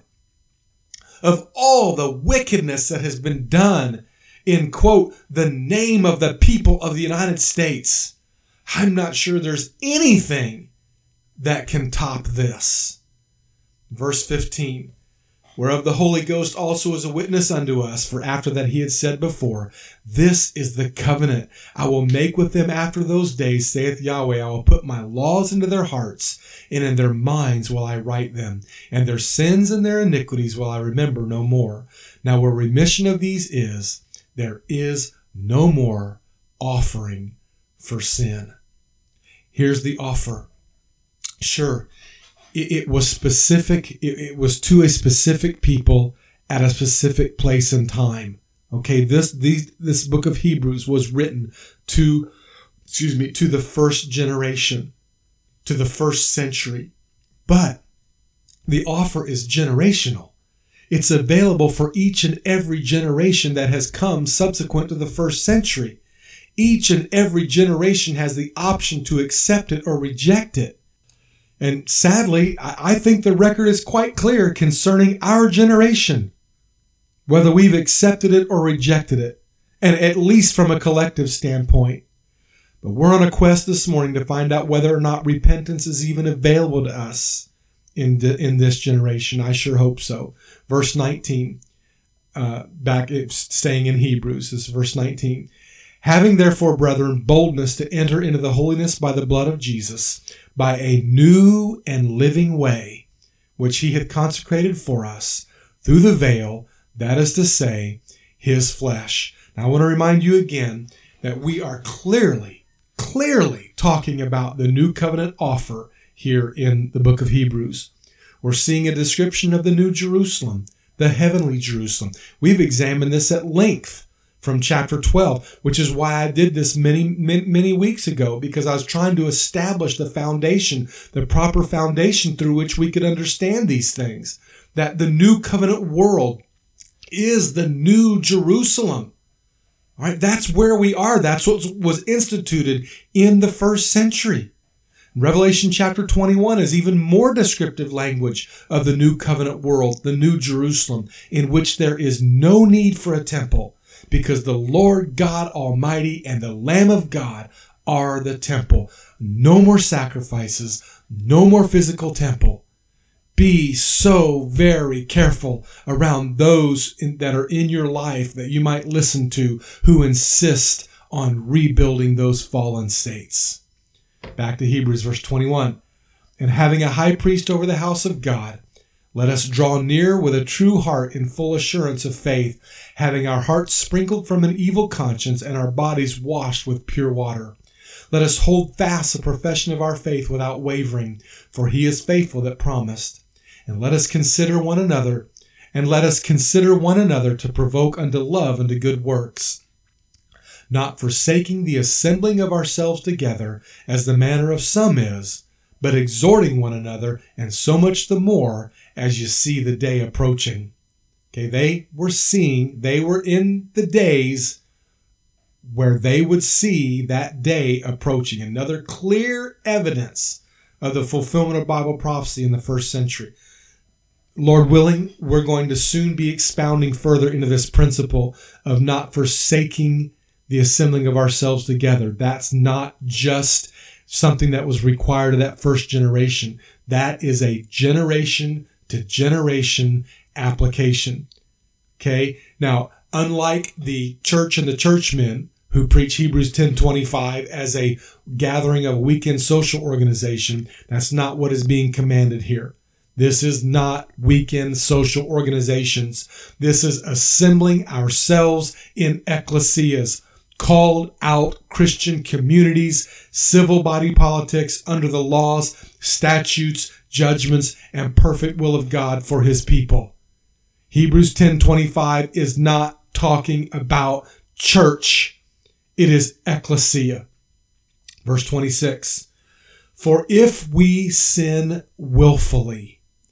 Of all the wickedness that has been done in, quote, the name of the people of the United States, I'm not sure there's anything that can top this. Verse fifteen. Whereof the Holy Ghost also is a witness unto us, for after that he had said before, this is the covenant I will make with them after those days, saith Yahweh, I will put my laws into their hearts, and in their minds will I write them, and their sins and their iniquities will I remember no more. Now where remission of these is, there is no more offering for sin. Here's the offer. Sure, it was specific. It was to a specific people at a specific place and time. Okay, this these, this book of Hebrews was written to, excuse me, to the first generation, to the first century. But the offer is generational. It's available for each and every generation that has come subsequent to the first century. Each and every generation has the option to accept it or reject it. And sadly, I think the record is quite clear concerning our generation, whether we've accepted it or rejected it, and at least from a collective standpoint. But we're on a quest this morning to find out whether or not repentance is even available to us in, the, in this generation. I sure hope so. Verse nineteen, uh, back, it's staying in Hebrews, this is verse nineteen. Having therefore, brethren, boldness to enter into the holiness by the blood of Jesus, by a new and living way, which he hath consecrated for us through the veil, that is to say, his flesh. Now I want to remind you again that we are clearly, clearly talking about the new covenant offer here in the book of Hebrews. We're seeing a description of the new Jerusalem, the heavenly Jerusalem. We've examined this at length from chapter twelve, which is why I did this many, many, many weeks ago, because I was trying to establish the foundation, the proper foundation through which we could understand these things. That the new covenant world is the new Jerusalem. All right, that's where we are. That's what was instituted in the first century. Revelation chapter twenty-one is even more descriptive language of the new covenant world, the new Jerusalem, in which there is no need for a temple, because the Lord God Almighty and the Lamb of God are the temple. No more sacrifices, no more physical temple. Be so very careful around those in, that are in your life that you might listen to who insist on rebuilding those fallen states. Back to Hebrews verse twenty-one. And having a high priest over the house of God, let us draw near with a true heart in full assurance of faith, having our hearts sprinkled from an evil conscience and our bodies washed with pure water. Let us hold fast the profession of our faith without wavering, for he is faithful that promised. And let us consider one another, and let us consider one another to provoke unto love and to good works, not forsaking the assembling of ourselves together, as the manner of some is, but exhorting one another, and so much the more as you see the day approaching. Okay, they were seeing, they were in the days where they would see that day approaching. Another clear evidence of the fulfillment of Bible prophecy in the first century. Lord willing, we're going to soon be expounding further into this principle of not forsaking the assembling of ourselves together. That's not just something that was required of that first generation. That is a generation to generation application. Okay. Now, unlike the church and the churchmen who preach Hebrews ten twenty-five as a gathering of a weekend social organization, that's not what is being commanded here. This is not weekend social organizations. This is assembling ourselves in ecclesias, called out Christian communities, civil body politics under the laws, statutes, judgments, and perfect will of God for his people. Hebrews ten twenty-five is not talking about church. It is ecclesia. Verse twenty-six. For if we sin willfully,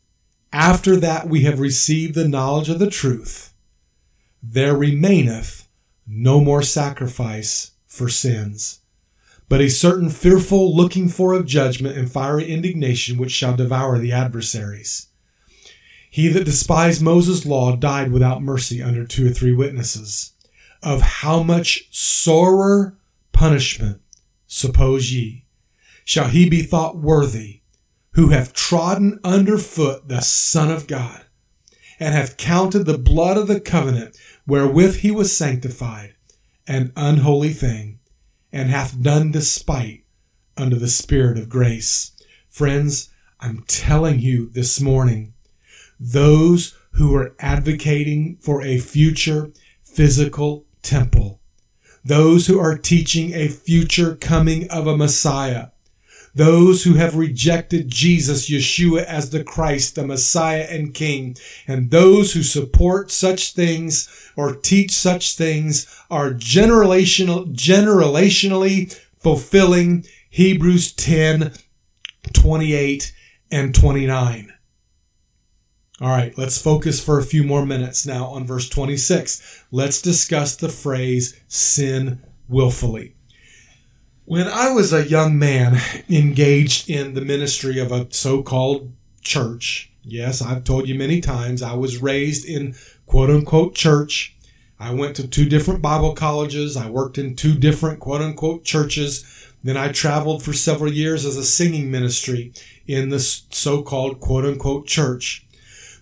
after that we have received the knowledge of the truth, there remaineth no more sacrifice for sins, but a certain fearful looking for of judgment and fiery indignation which shall devour the adversaries. He that despised Moses' law died without mercy under two or three witnesses. Of how much sorer punishment, suppose ye, shall he be thought worthy, who hath trodden under foot the Son of God, and hath counted the blood of the covenant wherewith he was sanctified an unholy thing, and hath done despite unto the Spirit of grace. Friends, I'm telling you this morning, those who are advocating for a future physical temple, those who are teaching a future coming of a Messiah, those who have rejected Jesus, Yeshua, as the Christ, the Messiah and King, and those who support such things or teach such things are generational, generationally fulfilling Hebrews ten, twenty-eight, and twenty-nine. All right, let's focus for a few more minutes now on verse twenty-six. Let's discuss the phrase sin willfully. When I was a young man engaged in the ministry of a so-called church, yes, I've told you many times, I was raised in quote-unquote church. I went to two different Bible colleges. I worked in two different quote-unquote churches. Then I traveled for several years as a singing ministry in the so-called quote-unquote church.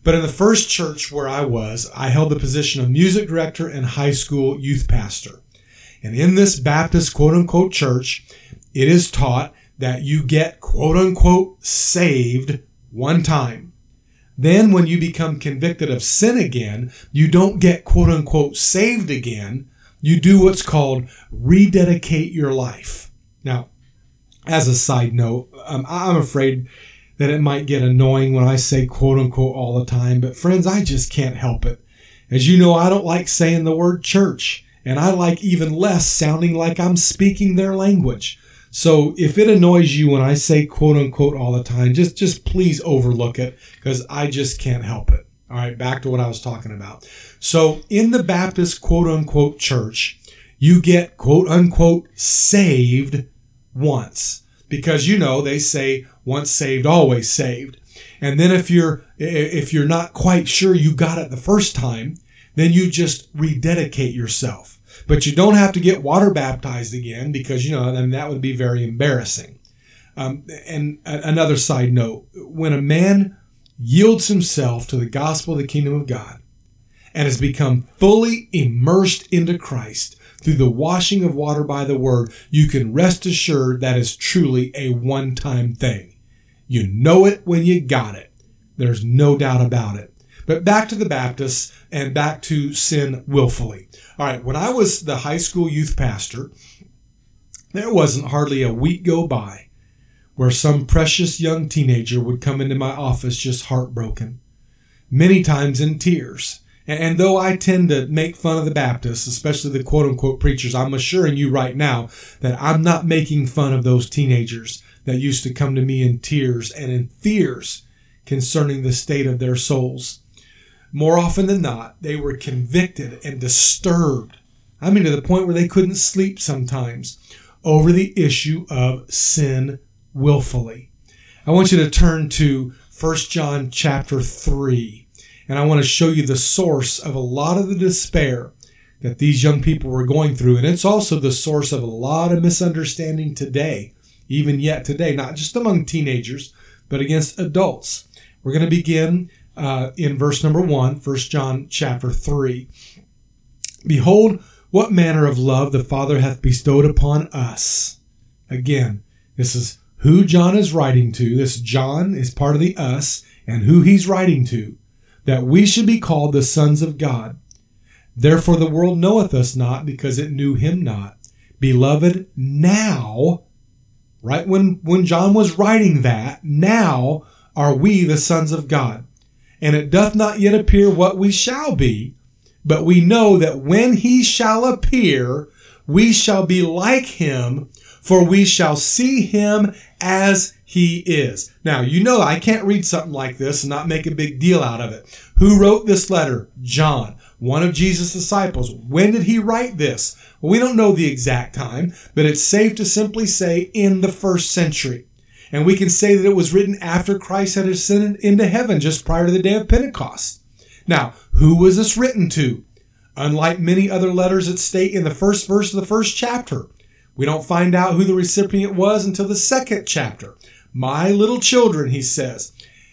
But in the first church where I was, I held the position of music director and high school youth pastor. And in this Baptist quote-unquote church, it is taught that you get quote-unquote saved one time. Then when you become convicted of sin again, you don't get quote-unquote saved again. You do what's called rededicate your life. Now, as a side note, um, I'm afraid that it might get annoying when I say quote-unquote all the time. But friends, I just can't help it. As you know, I don't like saying the word church. And I like even less sounding like I'm speaking their language. So if it annoys you when I say quote unquote all the time, just, just please overlook it because I just can't help it. All right, back to what I was talking about. So in the Baptist quote unquote church, you get quote unquote saved once because, you know, they say once saved, always saved. And then if you're, if you're not quite sure you got it the first time, then you just rededicate yourself. But you don't have to get water baptized again because, you know, then that would be very embarrassing. Um, and a- another side note, when a man yields himself to the gospel of the kingdom of God and has become fully immersed into Christ through the washing of water by the word, you can rest assured that is truly a one-time thing. You know it when you got it. There's no doubt about it. But back to the Baptists and back to sin willfully. All right, when I was the high school youth pastor, there wasn't hardly a week go by where some precious young teenager would come into my office just heartbroken, many times in tears. And though I tend to make fun of the Baptists, especially the quote-unquote preachers, I'm assuring you right now that I'm not making fun of those teenagers that used to come to me in tears and in fears concerning the state of their souls. More often than not, they were convicted and disturbed. I mean, to the point where they couldn't sleep sometimes over the issue of sin willfully. I want you to turn to First John chapter three, and I want to show you the source of a lot of the despair that these young people were going through. And it's also the source of a lot of misunderstanding today, even yet today, not just among teenagers, but against adults. We're going to begin Uh, in verse number one, First John chapter three. Behold, what manner of love the Father hath bestowed upon us. Again, this is who John is writing to. This John is part of the us and who he's writing to, that we should be called the sons of God. Therefore the world knoweth us not because it knew him not. Beloved, now, right when, when John was writing that, now are we the sons of God. And it doth not yet appear what we shall be, but we know that when he shall appear, we shall be like him, for we shall see him as he is. Now, you know I can't read something like this and not make a big deal out of it. Who wrote this letter? John, one of Jesus' disciples. When did he write this? Well, we don't know the exact time, but it's safe to simply say in the first century. And we can say that it was written after Christ had ascended into heaven, just prior to the day of Pentecost. Now, who was this written to? Unlike many other letters that state in the first verse of the first chapter, we don't find out who the recipient was until the second chapter. My little children, he says.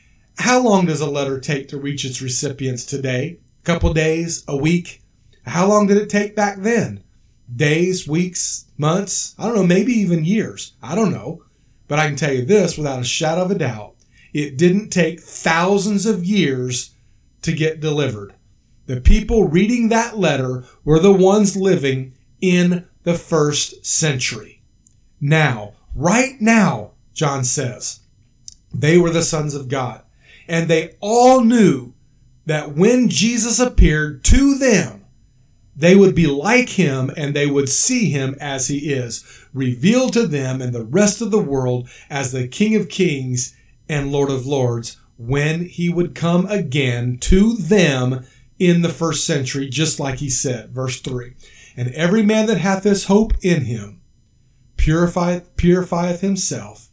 How long does a letter take to reach its recipients today? A couple days? A week? How long did it take back then? Days, weeks, months? I don't know, maybe even years. I don't know. But I can tell you this without a shadow of a doubt. It didn't take thousands of years to get delivered. The people reading that letter were the ones living in the first century. Now, right now, John says, they were the sons of God. And they all knew that when Jesus appeared to them, they would be like him and they would see him as he is, revealed to them and the rest of the world as the King of Kings and Lord of Lords when he would come again to them in the first century, just like he said, verse three. And every man that hath this hope in him purifieth, purifieth himself,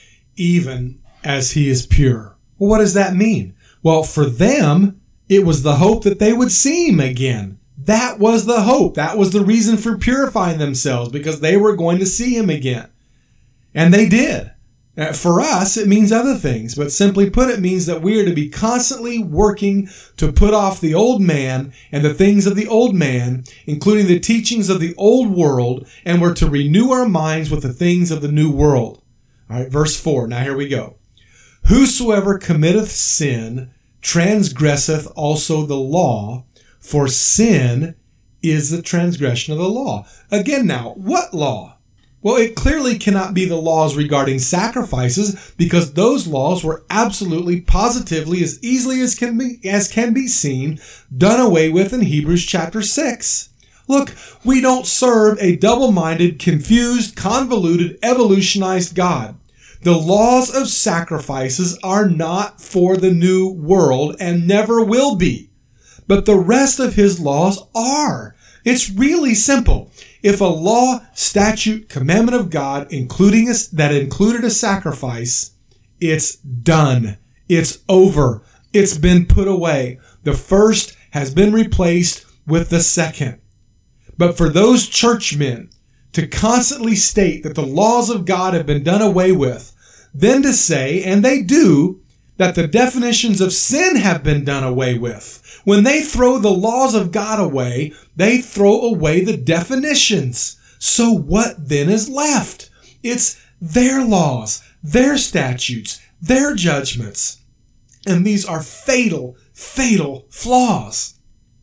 even as he is pure. Well, what does that mean? Well, for them, it was the hope that they would see him again. That was the hope. That was the reason for purifying themselves, because they were going to see him again. And they did. Uh, for us, it means other things, but simply put, it means that we are to be constantly working to put off the old man and the things of the old man, including the teachings of the old world, and we're to renew our minds with the things of the new world. All right, verse four. Now here we go. Whosoever committeth sin transgresseth also the law, for sin is the transgression of the law. Again now, what law? Well, it clearly cannot be the laws regarding sacrifices, because those laws were absolutely, positively, as easily as can be, as can be seen, done away with in Hebrews chapter six. Look, we don't serve a double-minded, confused, convoluted, evolutionized God. The laws of sacrifices are not for the new world and never will be. But the rest of his laws are. It's really simple. If a law, statute, commandment of God, including a, that included a sacrifice, it's done. It's over. It's been put away. The first has been replaced with the second. But for those churchmen to constantly state that the laws of God have been done away with, then to say, and they do, that the definitions of sin have been done away with. When they throw the laws of God away, they throw away the definitions. So what then is left? It's their laws, their statutes, their judgments. And these are fatal, fatal flaws.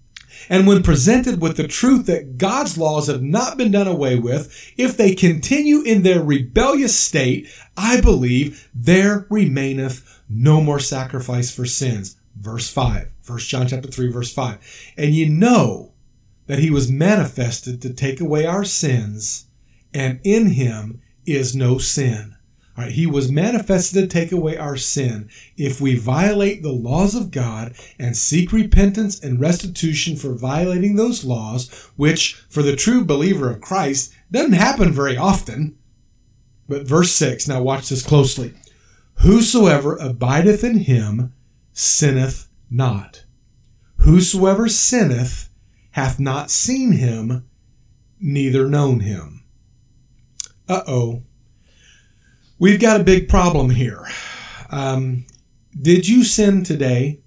And when presented with the truth that God's laws have not been done away with, if they continue in their rebellious state, I believe there remaineth no more sacrifice for sins. Verse five. First John chapter three, verse five. And ye know that he was manifested to take away our sins, and in him is no sin. All right, he was manifested to take away our sin. If we violate the laws of God and seek repentance and restitution for violating those laws, which for the true believer of Christ doesn't happen very often. But verse six, now watch this closely. Whosoever abideth in him sinneth not. Whosoever sinneth hath not seen him, neither known him. Uh-oh. We've got a big problem here. Um, did you sin today?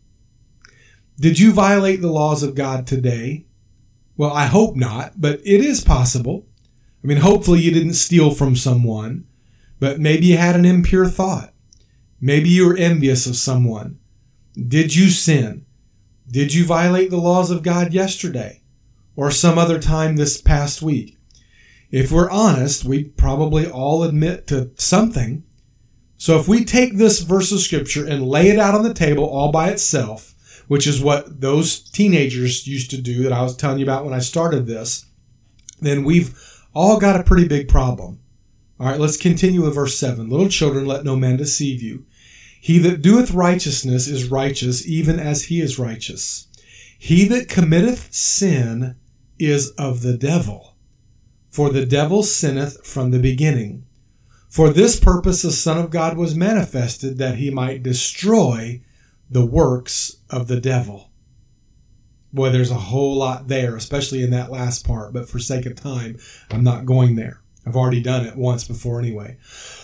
Did you violate the laws of God today? Well, I hope not, but it is possible. I mean, hopefully you didn't steal from someone, but maybe you had an impure thought. Maybe you were envious of someone. Did you sin? Did you violate the laws of God yesterday or some other time this past week? If we're honest, we probably all admit to something. So if we take this verse of scripture and lay it out on the table all by itself, which is what those teenagers used to do that I was telling you about when I started this, then we've all got a pretty big problem. All right, let's continue with verse seven. Little children, let no man deceive you. He that doeth righteousness is righteous, even as he is righteous. He that committeth sin is of the devil, for the devil sinneth from the beginning. For this purpose the Son of God was manifested, that he might destroy the works of the devil. Boy, there's a whole lot there, especially in that last part, but for sake of time, I'm not going there. I've already done it once before anyway.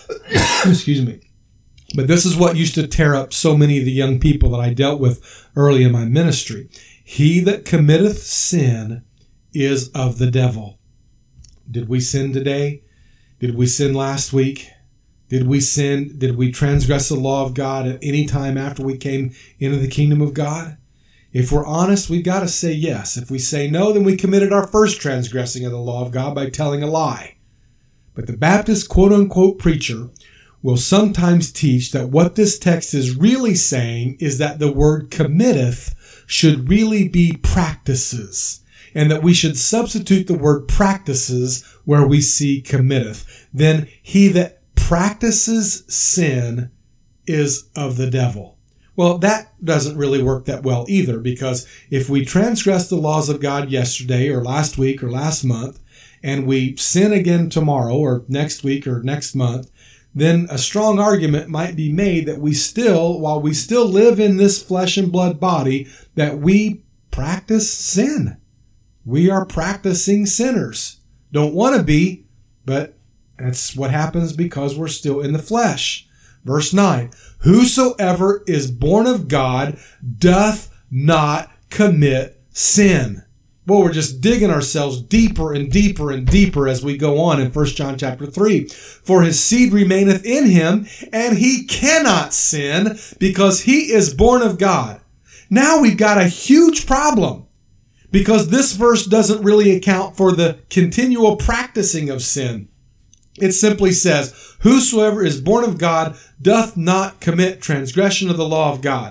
Excuse me. But this is what used to tear up so many of the young people that I dealt with early in my ministry. He that committeth sin is of the devil. Did we sin today? Did we sin last week? Did we sin? Did we transgress the law of God at any time after we came into the kingdom of God? If we're honest, we've got to say yes. If we say no, then we committed our first transgressing of the law of God by telling a lie. But the Baptist quote-unquote preacher will sometimes teach that what this text is really saying is that the word committeth should really be practices, and that we should substitute the word practices where we see committeth. Then he that practices sin is of the devil. Well, that doesn't really work that well either, because if we transgress the laws of God yesterday or last week or last month, and we sin again tomorrow or next week or next month, then a strong argument might be made that we still, while we still live in this flesh and blood body, that we practice sin. We are practicing sinners. Don't want to be, but that's what happens because we're still in the flesh. Verse nine, whosoever is born of God doth not commit sin. Well, we're just digging ourselves deeper and deeper and deeper as we go on in First John chapter three. For his seed remaineth in him, and he cannot sin because he is born of God. Now we've got a huge problem because this verse doesn't really account for the continual practicing of sin. It simply says, whosoever is born of God doth not commit transgression of the law of God.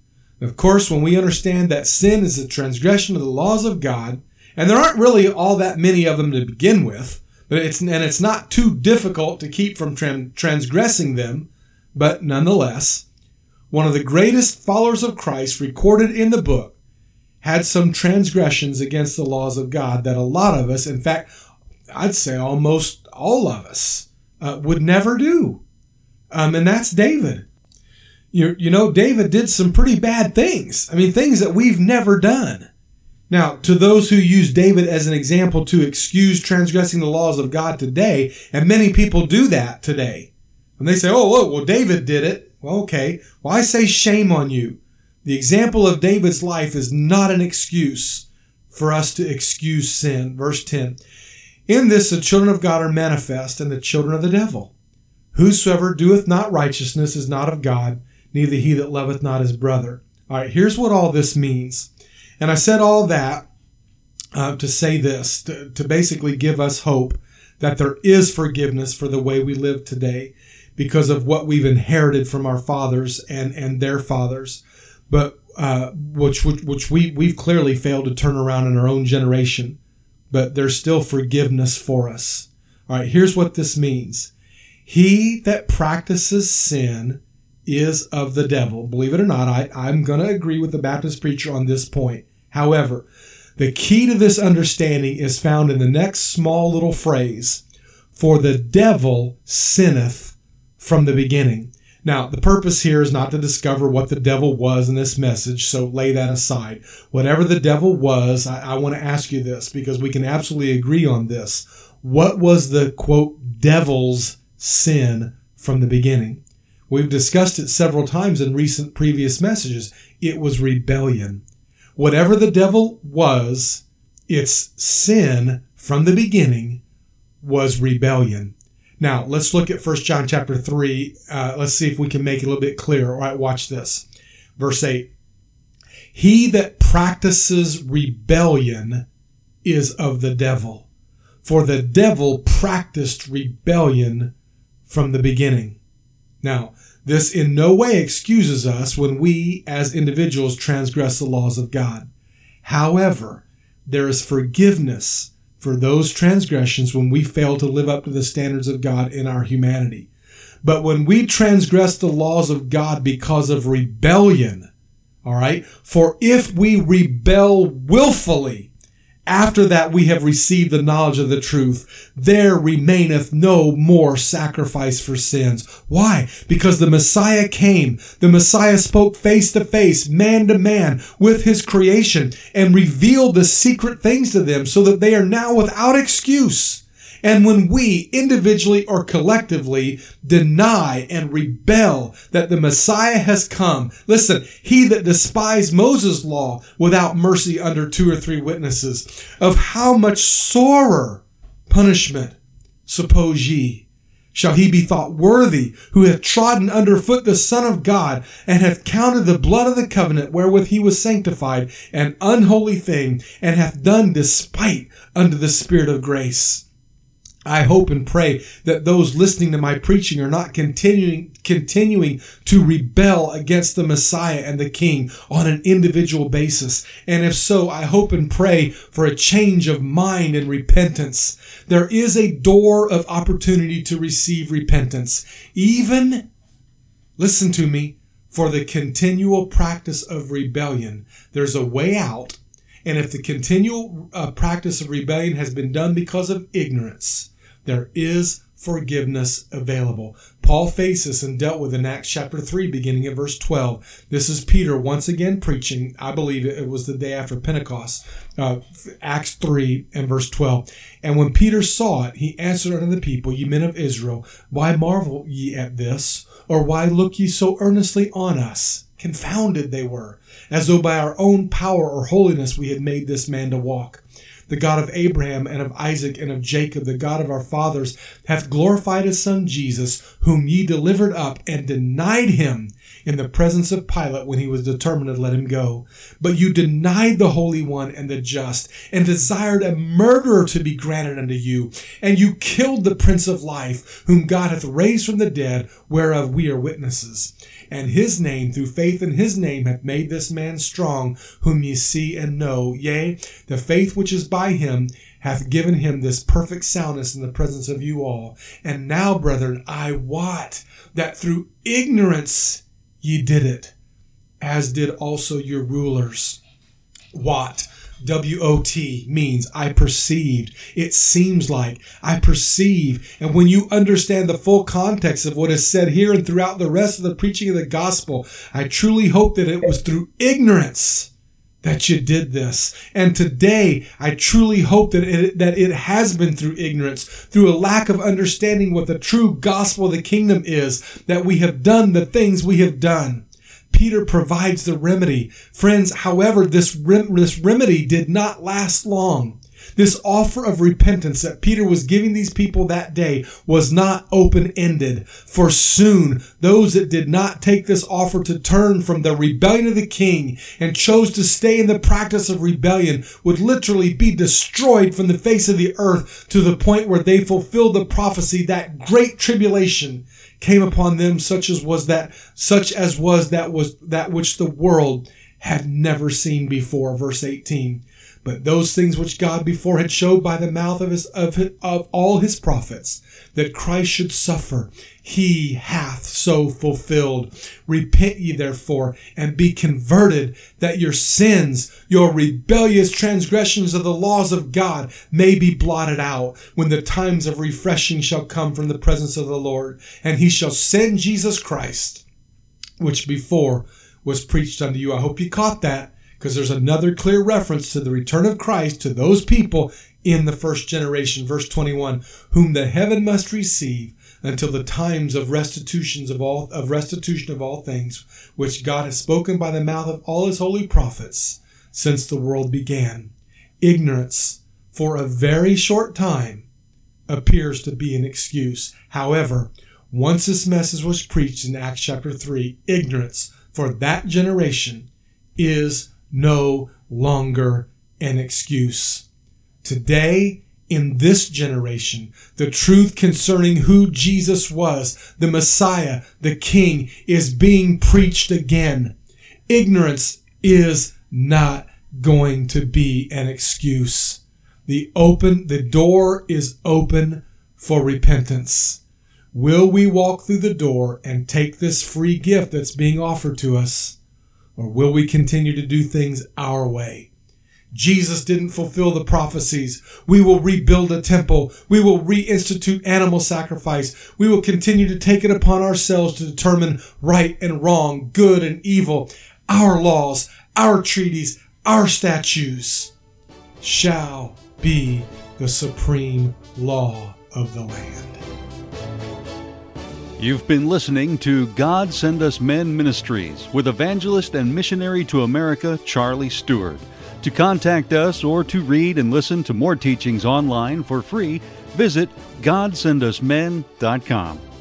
Of course, when we understand that sin is a transgression of the laws of God, and there aren't really all that many of them to begin with, but it's and it's not too difficult to keep from tran- transgressing them, but nonetheless, one of the greatest followers of Christ recorded in the book had some transgressions against the laws of God that a lot of us, in fact, I'd say almost all of us, uh, would never do. Um, and that's David. You, you know, David did some pretty bad things. I mean, things that we've never done. Now, to those who use David as an example to excuse transgressing the laws of God today, and many people do that today. When they say, oh, look, well, David did it. Well, okay. Well, I say shame on you. The example of David's life is not an excuse for us to excuse sin. Verse ten. In this the children of God are manifest, and the children of the devil. Whosoever doeth not righteousness is not of God, neither he that loveth not his brother. All right, here's what all this means. And I said all that uh, to say this, to, to basically give us hope that there is forgiveness for the way we live today because of what we've inherited from our fathers and, and their fathers, but uh, which, which, which we, we've clearly failed to turn around in our own generation. But there's still forgiveness for us. All right, here's what this means. He that practices sin is of the devil. Believe it or not, I, I'm going to agree with the Baptist preacher on this point. However, the key to this understanding is found in the next small little phrase, for the devil sinneth from the beginning. Now, the purpose here is not to discover what the devil was in this message, so lay that aside. Whatever the devil was, I, I want to ask you this, because we can absolutely agree on this. What was the, quote, devil's sin from the beginning? We've discussed it several times in recent previous messages. It was rebellion. Whatever the devil was, its sin from the beginning was rebellion. Now, let's look at First John chapter three. Uh, let's see if we can make it a little bit clearer. All right, watch this. Verse eight. He that practices rebellion is of the devil, for the devil practiced rebellion from the beginning. Now, this in no way excuses us when we as individuals transgress the laws of God. However, there is forgiveness for those transgressions when we fail to live up to the standards of God in our humanity. But when we transgress the laws of God because of rebellion, all right, for if we rebel willfully, after that we have received the knowledge of the truth, there remaineth no more sacrifice for sins. Why? Because the Messiah came. The Messiah spoke face to face, man to man with his creation and revealed the secret things to them so that they are now without excuse. And when we individually or collectively deny and rebel that the Messiah has come, listen, he that despised Moses' law without mercy under two or three witnesses, of how much sorer punishment, suppose ye, shall he be thought worthy who hath trodden under foot the Son of God and hath counted the blood of the covenant wherewith he was sanctified an unholy thing and hath done despite unto the Spirit of grace. I hope and pray that those listening to my preaching are not continuing, continuing to rebel against the Messiah and the King on an individual basis. And if so, I hope and pray for a change of mind and repentance. There is a door of opportunity to receive repentance. Even, listen to me, for the continual practice of rebellion. There's a way out. And if the continual uh, practice of rebellion has been done because of ignorance, there is forgiveness available. Paul faced this and dealt with in Acts chapter three, beginning at verse twelve. This is Peter once again preaching. I believe it was the day after Pentecost. Uh, Acts three and verse twelve. And when Peter saw it, he answered unto the people, Ye men of Israel, why marvel ye at this? Or why look ye so earnestly on us? Confounded they were, as though by our own power or holiness we had made this man to walk. The God of Abraham and of Isaac and of Jacob, the God of our fathers, hath glorified his Son Jesus, whom ye delivered up and denied him in the presence of Pilate when he was determined to let him go. But you denied the Holy One and the just, and desired a murderer to be granted unto you. And you killed the Prince of Life, whom God hath raised from the dead, whereof we are witnesses. And his name, through faith in his name, hath made this man strong, whom ye see and know. Yea, the faith which is by him hath given him this perfect soundness in the presence of you all. And now, brethren, I wot that through ignorance ye did it, as did also your rulers. Wot. W O T means I perceived. It seems like I perceive. And when you understand the full context of what is said here and throughout the rest of the preaching of the gospel, I truly hope that it was through ignorance that you did this. And today, I truly hope that it, that it has been through ignorance, through a lack of understanding what the true gospel of the kingdom is, that we have done the things we have done. Peter provides the remedy. Friends, however, this, rem- this remedy did not last long. This offer of repentance that Peter was giving these people that day was not open-ended. For soon, those that did not take this offer to turn from the rebellion of the king and chose to stay in the practice of rebellion would literally be destroyed from the face of the earth, to the point where they fulfilled the prophecy that great tribulation came upon them, such as was that, such as was that was that which the world had never seen before. Verse eighteen. But those things which God before had showed by the mouth of his of, of all his prophets, that Christ should suffer, he hath so fulfilled. Repent ye therefore, and be converted, that your sins, your rebellious transgressions of the laws of God, may be blotted out, when the times of refreshing shall come from the presence of the Lord. And he shall send Jesus Christ, which before was preached unto you. I hope you caught that, because there's another clear reference to the return of Christ to those people in the first generation. Verse twenty-one, whom the heaven must receive until the times of restitutions of all of restitution of all things, which God has spoken by the mouth of all his holy prophets since the world began. Ignorance for a very short time appears to be an excuse. However, once this message was preached in Acts chapter three, ignorance for that generation is no longer an excuse. Today, in this generation, the truth concerning who Jesus was, the Messiah, the King, is being preached again. Ignorance is not going to be an excuse. The open, the door is open for repentance. Will we walk through the door and take this free gift that's being offered to us? Or will we continue to do things our way? Jesus didn't fulfill the prophecies. We will rebuild a temple. We will reinstitute animal sacrifice. We will continue to take it upon ourselves to determine right and wrong, good and evil. Our laws, our treaties, our statutes shall be the supreme law of the land. You've been listening to God Send Us Men Ministries with evangelist and missionary to America, Charlie Stewart. To contact us or to read and listen to more teachings online for free, visit god send us men dot com.